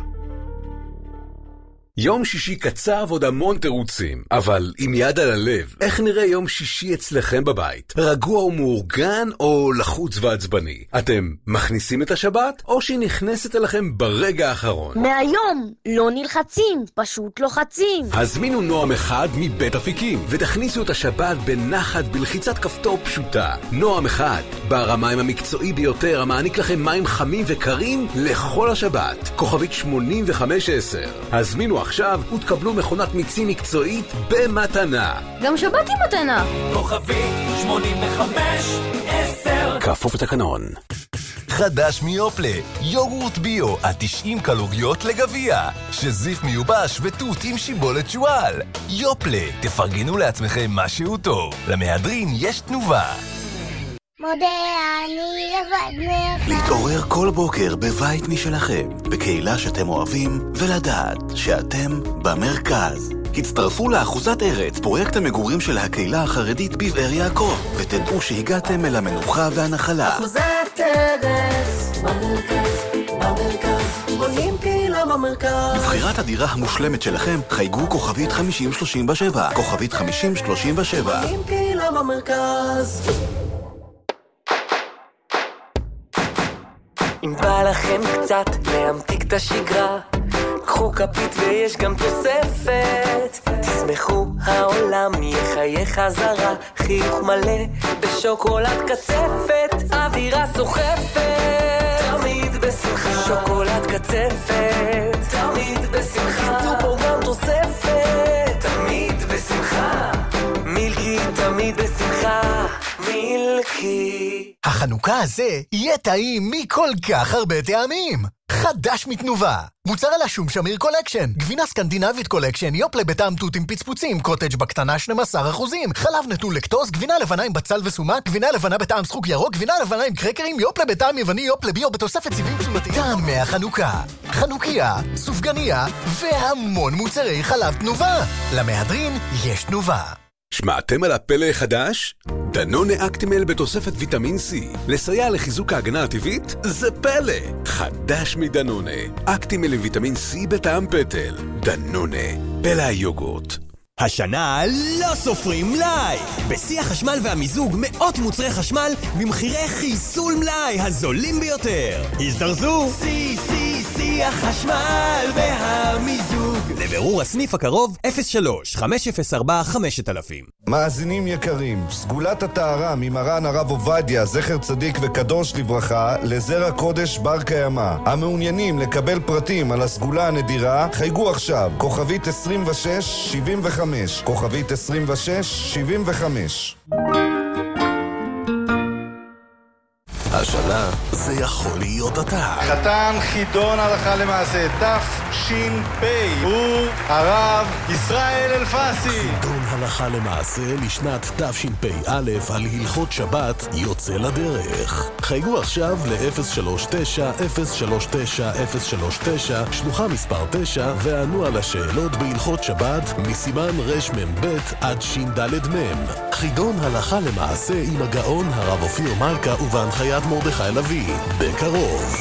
יום שישי קצב עוד המון תירוצים, אבל עם יד על הלב, איך נראה יום שישי אצלכם בבית? רגוע ומאורגן או לחוץ ועצבני? אתם מכניסים את השבת או שהיא נכנסת אליכם ברגע האחרון? מהיום לא נלחצים, פשוט לוחצים. הזמינו נועם אחד מבית אפיקים ותכניסו את השבת בנחת בלחיצת כפתור פשוטה. נועם אחד, בר המים המקצועי ביותר המעניק לכם מים חמים וקרים לכל השבת. כוכבית 8510. הזמינו עכשיו ותקבלו מכונת מיצים מקצועית במתנה. גם שבת עם מתנה. כוכבית 8510. כפוף לתקנון. חדש מיופלה, יוגורט ביו, 90 קלוריות לגביע, שזיף מיובש ותות עם שיבולת שואל. יופלה, תפרגנו לעצמכם משהו טוב. למהדרין יש תנובה. מודה אני לבד להתעורר כל בוקר בבית משלכם, בקהילה שאתם אוהבים, ולדעת שאתם במרכז. הצטרפו לאחוזת ארץ, פרויקט המגורים של הקהילה החרדית בבאר יעקב, ותדעו שהגעתם אל המנוחה והנחלה. אחוזת ארץ במרכז, בונים קהילה במרכז. לבחירת הדירה המושלמת שלכם, חייגו כוכבית 5037, כוכבית 5037. בונים קהילה במרכז. אם בא לכם קצת להמתיק את השגרה, קחו כפית ויש גם תוספת, תשמחו העולם יחיה חזרה, חיוך מלא בשוקולד קצפת, אווירה סוחפת, תמיד בשמחה, שוקולד קצפת, תמיד בשמחה, תצאו פה גם תוספת, תמיד בשמחה, מילקי תמיד בשמחה, מילקי. החנוכה הזה יהיה טעים מכל כך הרבה טעמים. חדש מתנובה. מוצר על השום שמיר קולקשן. גבינה סקנדינבית קולקשן, יופלה בטעם תות עם פצפוצים, קוטג' בקטנה 12%. חלב נטול לקטוז, גבינה לבנה עם בצל וסומק, גבינה לבנה בטעם סחוק ירוק, גבינה לבנה עם קרקרים, יופלה בטעם יווני, יופלה ביו בתוספת סיבים תזונתיים. טעמי החנוכה. חנוכיה, סופגניה והמון מוצרי חלב תנובה. למהדרין יש תנובה. שמעתם על הפלא החדש? דנונה אקטימל בתוספת ויטמין C. לסייע לחיזוק ההגנה הטבעית? זה פלא! חדש מדנונה. אקטימל עם ויטמין C בטעם פטל. דנונה. פלא היוגורט. השנה לא סופרים מלאי! בשיא החשמל והמיזוג מאות מוצרי חשמל במחירי חיסול מלאי הזולים ביותר. הזדרזו! שיא החשמל והמיזוג. לבירור הסניף הקרוב 03-504-5000. מאזינים יקרים, סגולת הטהרה ממרן הרב עובדיה, זכר צדיק וקדוש לברכה, לזרע קודש בר קיימא. המעוניינים לקבל פרטים על הסגולה הנדירה, חייגו עכשיו, כוכבית 2675, כוכבית 2675. השנה זה יכול להיות אתה. חתן חידון הלכה למעשה תש"פ הוא הרב ישראל אלפסי. חידון הלכה למעשה לשנת תשפ"א על הלכות שבת יוצא לדרך. חייגו עכשיו ל-039-039-039 שלוחה מספר 9 וענו על השאלות בהלכות שבת מסימן רמ"ב עד ש"ד-מ. חידון הלכה למעשה עם הגאון הרב אופיר מלכה ובהנחיית מרדכי לוי, בקרוב.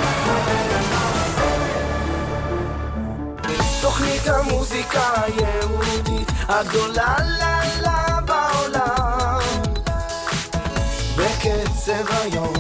תוכנית המוזיקה היהודית הגדולה לה בעולם, בקצב היום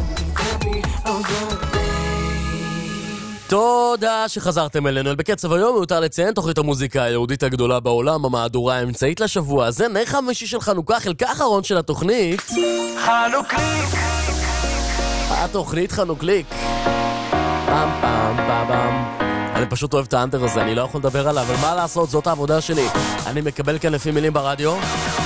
תודה שחזרתם אלינו. בקצב היום מיותר לציין תוכנית המוזיקה היהודית הגדולה בעולם, המהדורה האמצעית לשבוע הזה, נר חמישי של חנוכה, חלקה האחרון של התוכנית חנוכליק. התוכנית חנוכליק. פם פם פם. אני פשוט אוהב את האנטר הזה, אני לא יכול לדבר עליו, אבל מה לעשות, זאת העבודה שלי. אני מקבל כאן לפי מילים ברדיו.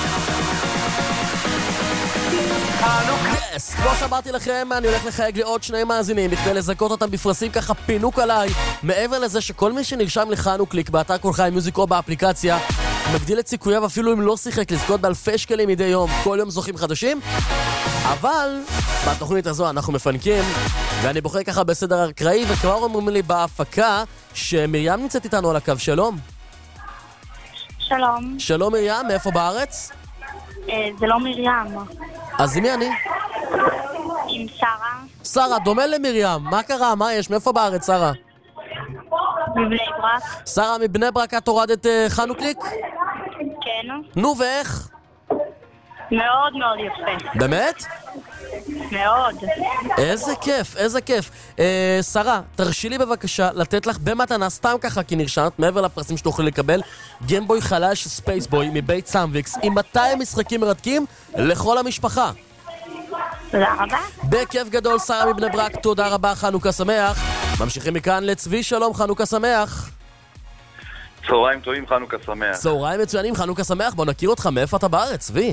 Yes, כמו שאמרתי לכם, אני הולך לחייג לי עוד 2 מאזינים בכדי לזכות אותם בפרסים ככה פינוק עליי. מעבר לזה שכל מי שנרשם לחנוכליק באתר כל חי מיוזיק או באפליקציה מגדיל את סיכוייו אפילו אם לא שיחק לזכות באלפי שקלים מדי יום. כל יום זוכים חדשים. אבל בתוכנית הזו אנחנו מפנקים, ואני בוחר ככה בסדר אקראי, וכבר אומרים לי בהפקה שמרים נמצאת איתנו על הקו. שלום. שלום. שלום מרים, מאיפה בארץ? זה לא מרים. אז מי אני? עם שרה. שרה, דומה למרים. מה קרה? מה יש? מאיפה בארץ, שרה? מבני ברק. שרה, מבני ברק את הורדת חנוכליק? כן. נו, ואיך? מאוד מאוד יפה. באמת? מאוד. איזה כיף, איזה כיף. שרה, תרשי לי בבקשה לתת לך במתנה, סתם ככה כי נרשמת, מעבר לפרסים שתוכלי לקבל, גיימבוי חלש ספייסבוי מבית סאמביקס עם 200 משחקים מרתקים לכל המשפחה. תודה רבה. בכיף גדול, שרה מבני ברק, תודה רבה, חנוכה שמח. ממשיכים מכאן לצבי, שלום, חנוכה שמח. צהריים טובים, חנוכה שמח. צהריים מצוינים, חנוכה שמח. בוא נכיר אותך, מאיפה אתה בארץ, צבי?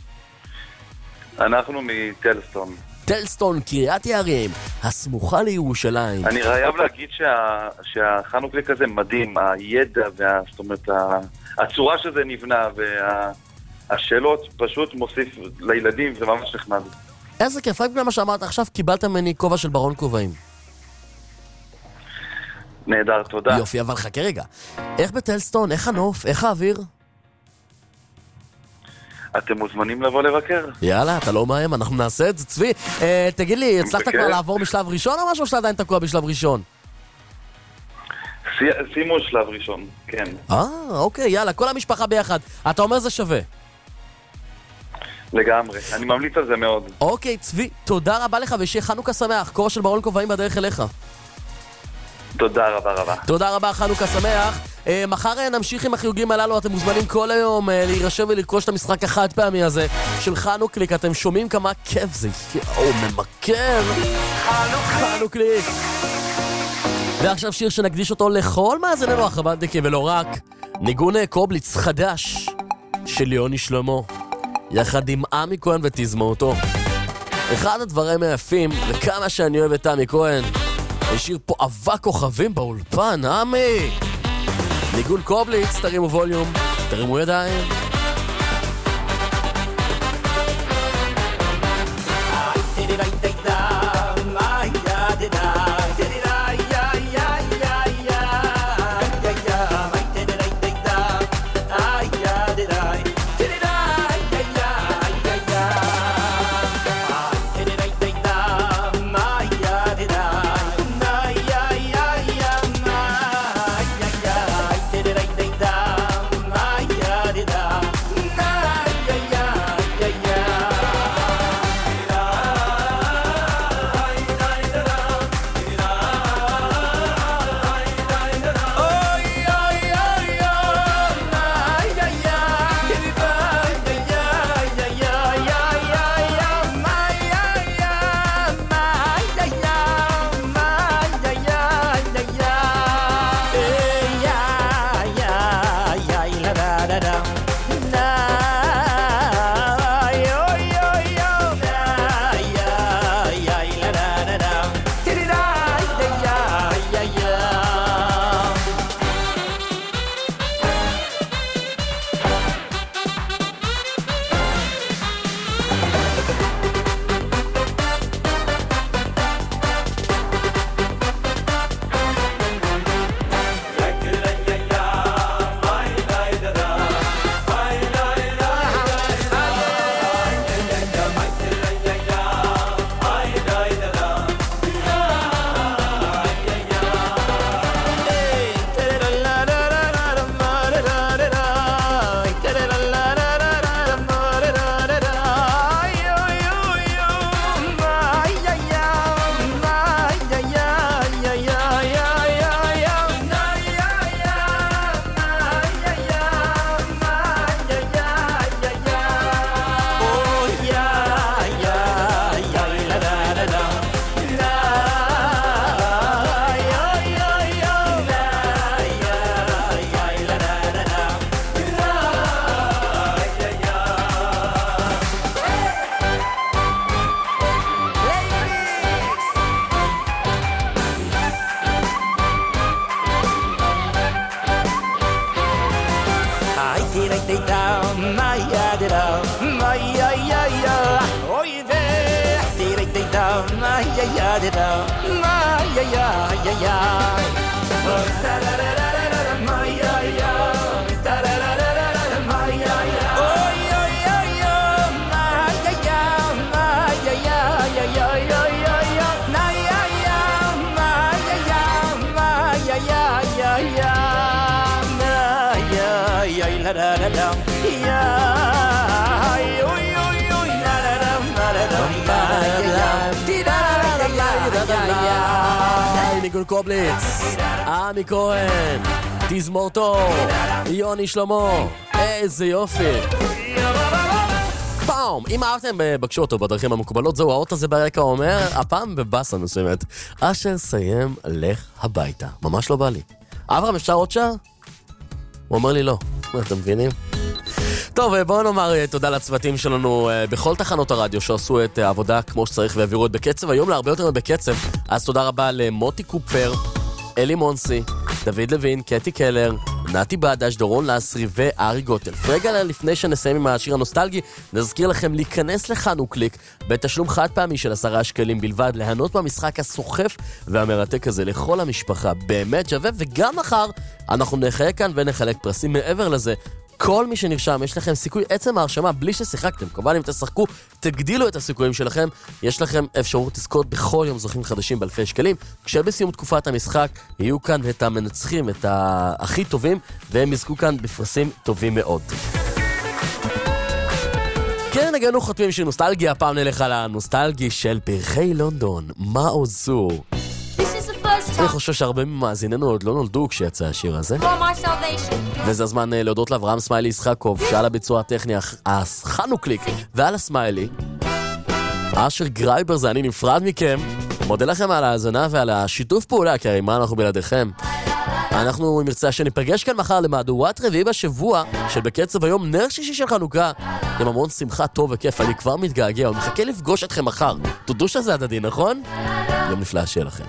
אנחנו מטלסטון. טלסטון, קריית יערים, הסמוכה לירושלים. אני חייב להגיד שהחנוכליק הזה מדהים, הידע, זאת אומרת, הצורה שזה נבנה והשאלות פשוט מוסיף לילדים, זה ממש נחמד. איזה כיף, רק בגלל מה שאמרת עכשיו, קיבלת ממני כובע של ברון כובעים. נהדר, תודה. יופי, אבל חכה רגע. איך בטלסטון, איך הנוף, איך האוויר? אתם מוזמנים לבוא לבקר. יאללה, אתה לא מאיים, אנחנו נעשה את זה, צבי. תגיד לי, הצלחת כבר לעבור משלב ראשון או משהו שאתה עדיין תקוע בשלב ראשון? שימו שלב ראשון, כן. אוקיי, יאללה, כל המשפחה ביחד. אתה אומר זה שווה. לגמרי, אני ממליץ על זה מאוד. אוקיי, צבי, תודה רבה לך, ושיהיה חנוכה שמח. כובע של ברון כובעים בדרך אליך. תודה רבה רבה. תודה רבה, חנוכה שמח. מחר נמשיך עם החיוגים הללו, אתם מוזמנים כל היום להירשם ולרכוש את המשחק החד פעמי הזה של חנוקליק. אתם שומעים כמה כיף זה, ממכר. חנוקליק. ועכשיו שיר שנקדיש אותו לכל מאזיננו החב"דניקים ולא רק, ניגון קובליץ חדש של יוני שלמה יחד עם עמי כהן ותזמורתו. אחד הדברים היפים, וכמה שאני אוהב את עמי כהן, השאיר פה אבק כוכבים באולפן. עמי, ניגון קובליץ, תרימו ווליום, תרימו ידיים. ניגון קובליץ, עמי כהן, תזמורתו, יוני שלמה, איזה יופי. פעם, אם אהבתם בקשו אותו בדרכים המקובלות, זהו, האות הזה ברקע אומר, הפעם בבאסה מסוימת, אשר סיים, לך הביתה. ממש לא בא לי. אברהם, אפשר עוד שעה? הוא אומר לי לא. אתם מבינים? טוב, בואו נאמר תודה לצוותים שלנו בכל תחנות הרדיו שעשו את העבודה כמו שצריך והעבירו את בקצב. היום להרבה יותר בקצב, אז תודה רבה למוטי קופר, אלי מונסי, דוד לוין, קטי קלר, נתי בדש, דורון לסרי וארי גוטל. רגע לפני שנסיים עם השיר הנוסטלגי, נזכיר לכם להיכנס לחנוקליק בתשלום חד פעמי של 10 שקלים בלבד, ליהנות מהמשחק הסוחף והמרתק הזה לכל המשפחה. באמת שווה, וגם מחר אנחנו נחלק כאן ונחלק פרסים. מעבר לזה, כל מי שנרשם, יש לכם סיכוי, עצם ההרשמה, בלי ששיחקתם, כמובן אם תשחקו, תגדילו את הסיכויים שלכם, יש לכם אפשרות לזכות בכל יום זוכים חדשים באלפי שקלים, כשבסיום תקופת המשחק יהיו כאן את המנצחים, את הכי טובים, והם יזכו כאן בפרסים טובים מאוד. כן, הגענו חותמים של נוסטלגיה, הפעם נלך על הנוסטלגי של פרחי לונדון. מה עוזו? אני חושב שהרבה ממאזיננו עוד לא נולדו כשיצא השיר הזה. וזה הזמן להודות לאברהם סמיילי ישחקוב, שעל הביצוע הטכני החנוקליק ועל הסמיילי. אשר גרייבר זה אני נפרד מכם. מודה לכם על ההאזנה ועל השיתוף פעולה, כי הרי מה אנחנו בלעדיכם. אנחנו נרצה שניפגש כאן מחר למהדורת רביעי בשבוע של בקצב היום נר שישי של חנוכה עם המון שמחה, טוב וכיף. אני כבר מתגעגע ומחכה לפגוש אתכם מחר. תודו שזה הדדי, נכון? יום נפלא שיהיה לכם.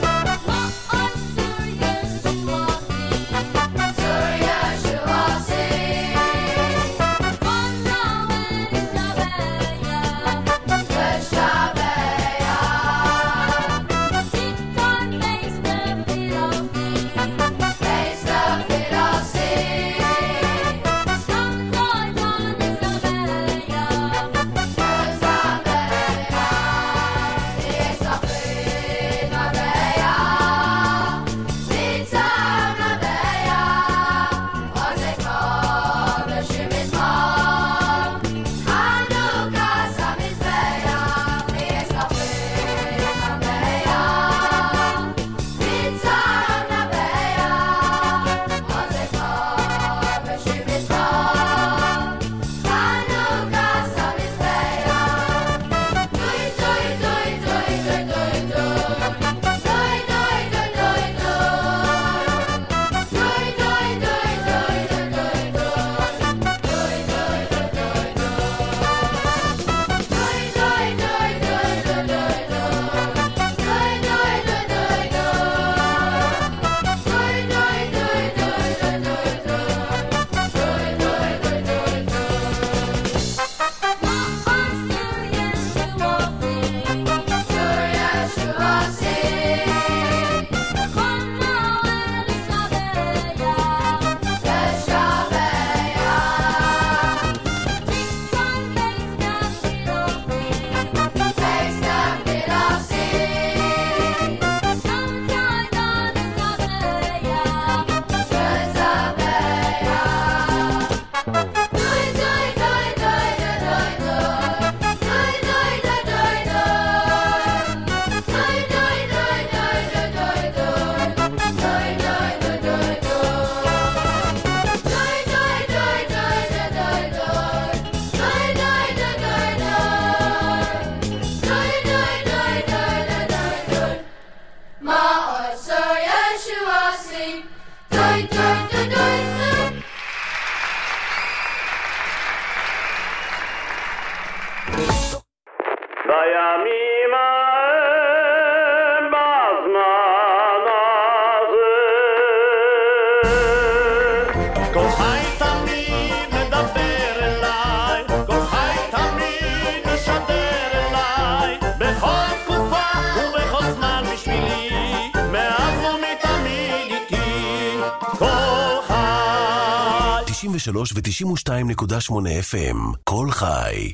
בימים ההם בזמן הזה כל חי תמיד מדבר אליי, כל חי תמיד משדר אליי, בכל תקופה ובכל זמן בשבילי, מאז ומתמיד איתי כל חי. 93 ו-92.8 FM כל חי.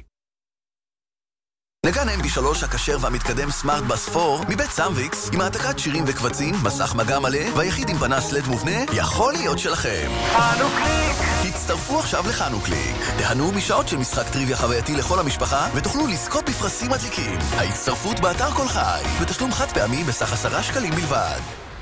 נגן MB3 הכשר והמתקדם סמארט בספור מבית סמביקס עם העתקת שירים וקבצים, מסך מגע מלא והיחיד עם פנס לד מובנה יכול להיות שלכם. חנוקליק! הצטרפו עכשיו לחנוקליק. תהנו משעות של משחק טריוויה חווייתי לכל המשפחה ותוכלו לזכות בפרסים מדליקים. ההצטרפות באתר כל חי בתשלום חד פעמי בסך 10 שקלים בלבד.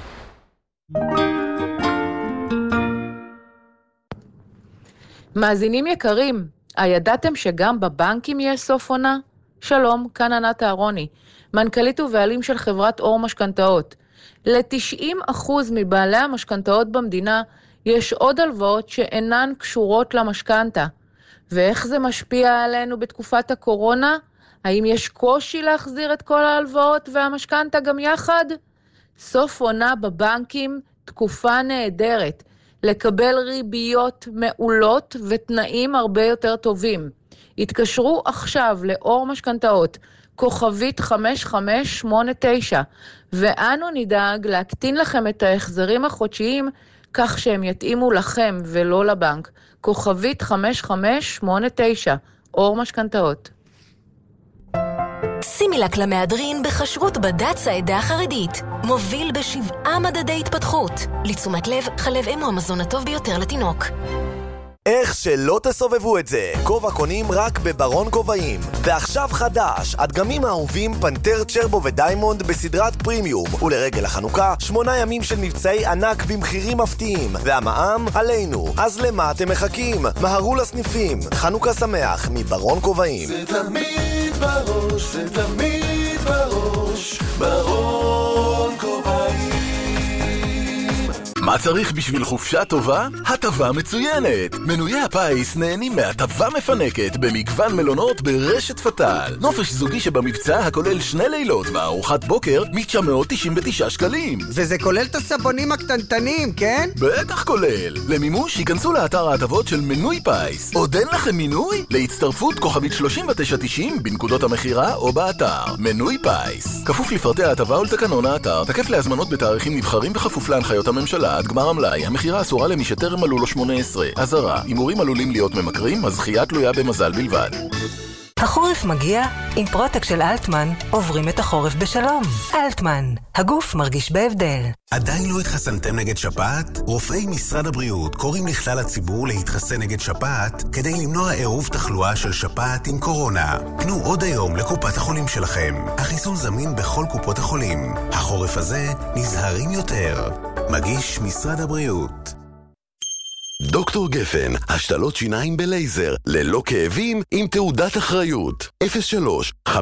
מאזינים יקרים, הידעתם שגם בבנקים יש סוף עונה? שלום, כאן ענת אהרוני, מנכ"לית ובעלים של חברת אור משכנתאות. ל-90% מבעלי המשכנתאות במדינה יש עוד הלוואות שאינן קשורות למשכנתה. ואיך זה משפיע עלינו בתקופת הקורונה? האם יש קושי להחזיר את כל ההלוואות והמשכנתה גם יחד? סוף עונה בבנקים, תקופה נהדרת, לקבל ריביות מעולות ותנאים הרבה יותר טובים. התקשרו עכשיו לאור משכנתאות, כוכבית 5589, ואנו נדאג להקטין לכם את ההחזרים החודשיים, כך שהם יתאימו לכם ולא לבנק. כוכבית 5589, אור משכנתאות. שימי לק למהדרין בחשרות בד"ץ העדה החרדית. מוביל ב7 מדדי התפתחות. לתשומת לב, חלב אם הוא המזון הטוב ביותר לתינוק. איך שלא תסובבו את זה, כובע קונים רק בברון כובעים. ועכשיו חדש, הדגמים האהובים פנטר, צ'רבו ודיימונד בסדרת פרימיום. ולרגל החנוכה, 8 ימים של מבצעי ענק במחירים מפתיעים. והמע"מ עלינו. אז למה אתם מחכים? מהרו לסניפים. חנוכה שמח מברון כובעים. זה תמיד בראש, זה תמיד בראש, ברון כובעים. מה צריך בשביל חופשה טובה? הטבה מצוינת! מנויי הפיס נהנים מהטבה מפנקת במגוון מלונות ברשת פטל. נופש זוגי שבמבצע הכולל 2 לילות וארוחת בוקר מ-999 שקלים. וזה כולל את הסבונים הקטנטנים, כן? בטח כולל. למימוש ייכנסו לאתר ההטבות של מנוי פיס. עוד אין לכם מינוי? להצטרפות כוכבית 3990 בנקודות המחירה או באתר. מנוי פיס. כפוף לפרטי ההטבה ולתקנון האתר. תקף להזמנות בתאריכים נבחרים וכפוף להנחיות הממשלה. עד גמר המלאי, המחירה אסורה למי שטרם מלאו לו 18. אזהרה, הימורים עלולים להיות ממכרים, הזכייה תלויה במזל בלבד. החורף מגיע, עם פרוטק של אלטמן עוברים את החורף בשלום. אלטמן, הגוף מרגיש בהבדל. עדיין לא התחסנתם נגד שפעת? רופאי משרד הבריאות קוראים לכלל הציבור להתחסן נגד שפעת כדי למנוע עירוב תחלואה של שפעת עם קורונה. פנו עוד היום לקופת החולים שלכם. החיסון זמין בכל קופות החולים. החורף הזה נזהרים יותר. מגיש משרד הבריאות. דוקטור גפן, השתלות שיניים בלייזר, ללא כאבים, עם תעודת אחריות. 03-570-7575.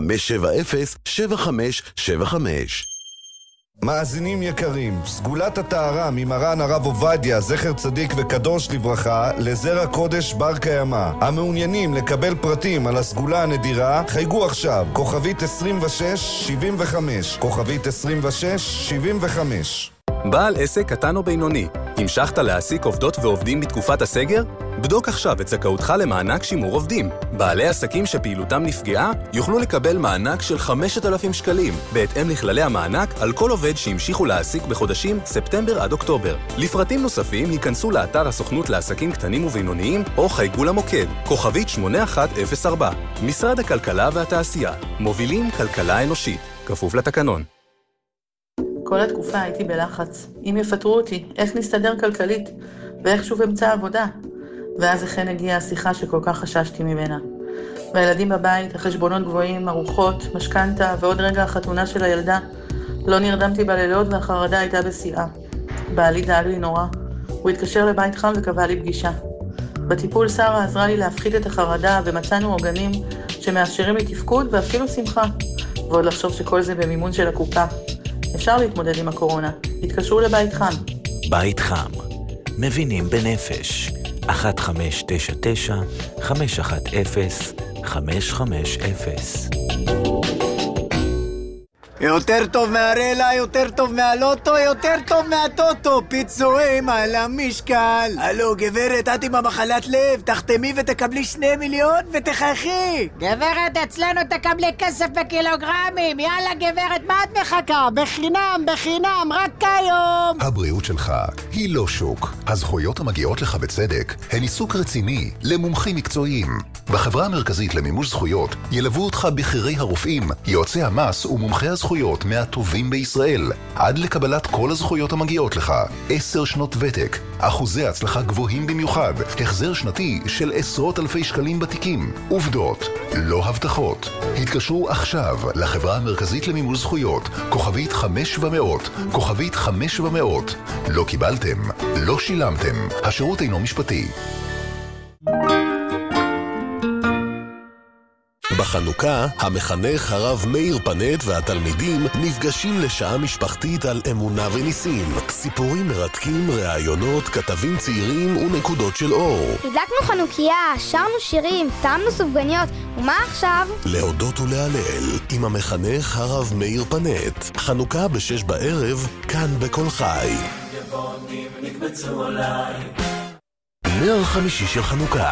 מאזינים יקרים, סגולת הטהרה ממרן הרב עובדיה, זכר צדיק וקדוש לברכה, לזרע קודש בר קיימא. המעוניינים לקבל פרטים על הסגולה הנדירה, חייגו עכשיו, כוכבית 2675, כוכבית 2675. בעל עסק קטן או בינוני, המשכת להעסיק עובדות ועובדים בתקופת הסגר? בדוק עכשיו את זכאותך למענק שימור עובדים. בעלי עסקים שפעילותם נפגעה יוכלו לקבל מענק של 5,000 שקלים, בהתאם לכללי המענק על כל עובד שהמשיכו להעסיק בחודשים ספטמבר עד אוקטובר. לפרטים נוספים ייכנסו לאתר הסוכנות לעסקים קטנים ובינוניים או חייגו למוקד, כוכבית 8104. משרד הכלכלה והתעשייה, מובילים כלכלה אנושית, כפוף לתקנון. כל התקופה הייתי בלחץ. אם יפטרו אותי, איך נסתדר כלכלית? ואיך שוב אמצא עבודה? ואז אכן הגיעה השיחה שכל כך חששתי ממנה. והילדים בבית, החשבונות גבוהים, ארוחות, משכנתה, ועוד רגע החתונה של הילדה. לא נרדמתי בלילות והחרדה הייתה בשיאה. בעלי דאג לי נורא. הוא התקשר לבית חם וקבע לי פגישה. בטיפול שרה עזרה לי להפחית את החרדה ומצאנו עוגנים שמאפשרים לי תפקוד ואפילו שמחה. ועוד לחשוב שכל זה במימון של הקופה. אפשר להתמודד עם הקורונה. התקשרו לבית חם. בית חם. מבינים בנפש. 1599-510-550. יותר טוב מהרלה, יותר טוב מהלוטו, יותר טוב מהטוטו. פיצויים על המשקל. הלו גברת, את עם המחלת לב, תחתמי ותקבלי 2 מיליון ותחייכי. גברת, אצלנו תקבלי כסף בקילוגרמים. יאללה גברת, מה את מחכה? בחינם, בחינם, רק היום. הבריאות שלך היא לא שוק. הזכויות המגיעות לך בצדק הן עיסוק רציני למומחים מקצועיים. בחברה המרכזית למימוש זכויות ילוו אותך בכירי הרופאים, יועצי המס ומומחי הזכויות מהטובים בישראל, עד לקבלת כל הזכויות המגיעות לך. 10 שנות ותק, אחוזי הצלחה גבוהים במיוחד, החזר שנתי של עשרות אלפי שקלים בתיקים. עובדות, לא הבטחות. התקשרו עכשיו לחברה המרכזית למימוש זכויות, כוכבית 500, כוכבית 500. לא קיבלתם, לא שילמתם. השירות אינו משפטי. בחנוכה, המחנך הרב מאיר פנט והתלמידים נפגשים לשעה משפחתית על אמונה וניסים. סיפורים מרתקים, ראיונות, כתבים צעירים ונקודות של אור. הדלקנו חנוכיה, שרנו שירים, טעמנו סופגניות, ומה עכשיו? להודות ולהלל עם המחנך הרב מאיר פנט. חנוכה ב6 בערב, כאן בכל חי. יבונים נקבצו עליי. נר חמישי של חנוכה.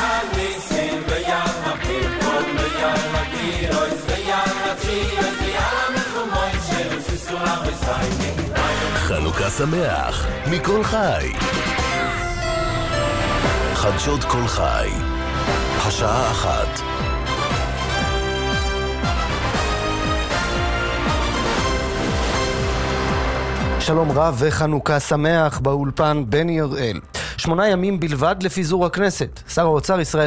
חנוכה שמח מכל חי. חדשות כל חי, השעה 1. שלום רב וחנוכה שמח, באולפן בני הראל. 8 ימים בלבד לפיזור הכנסת. שר האוצר ישראל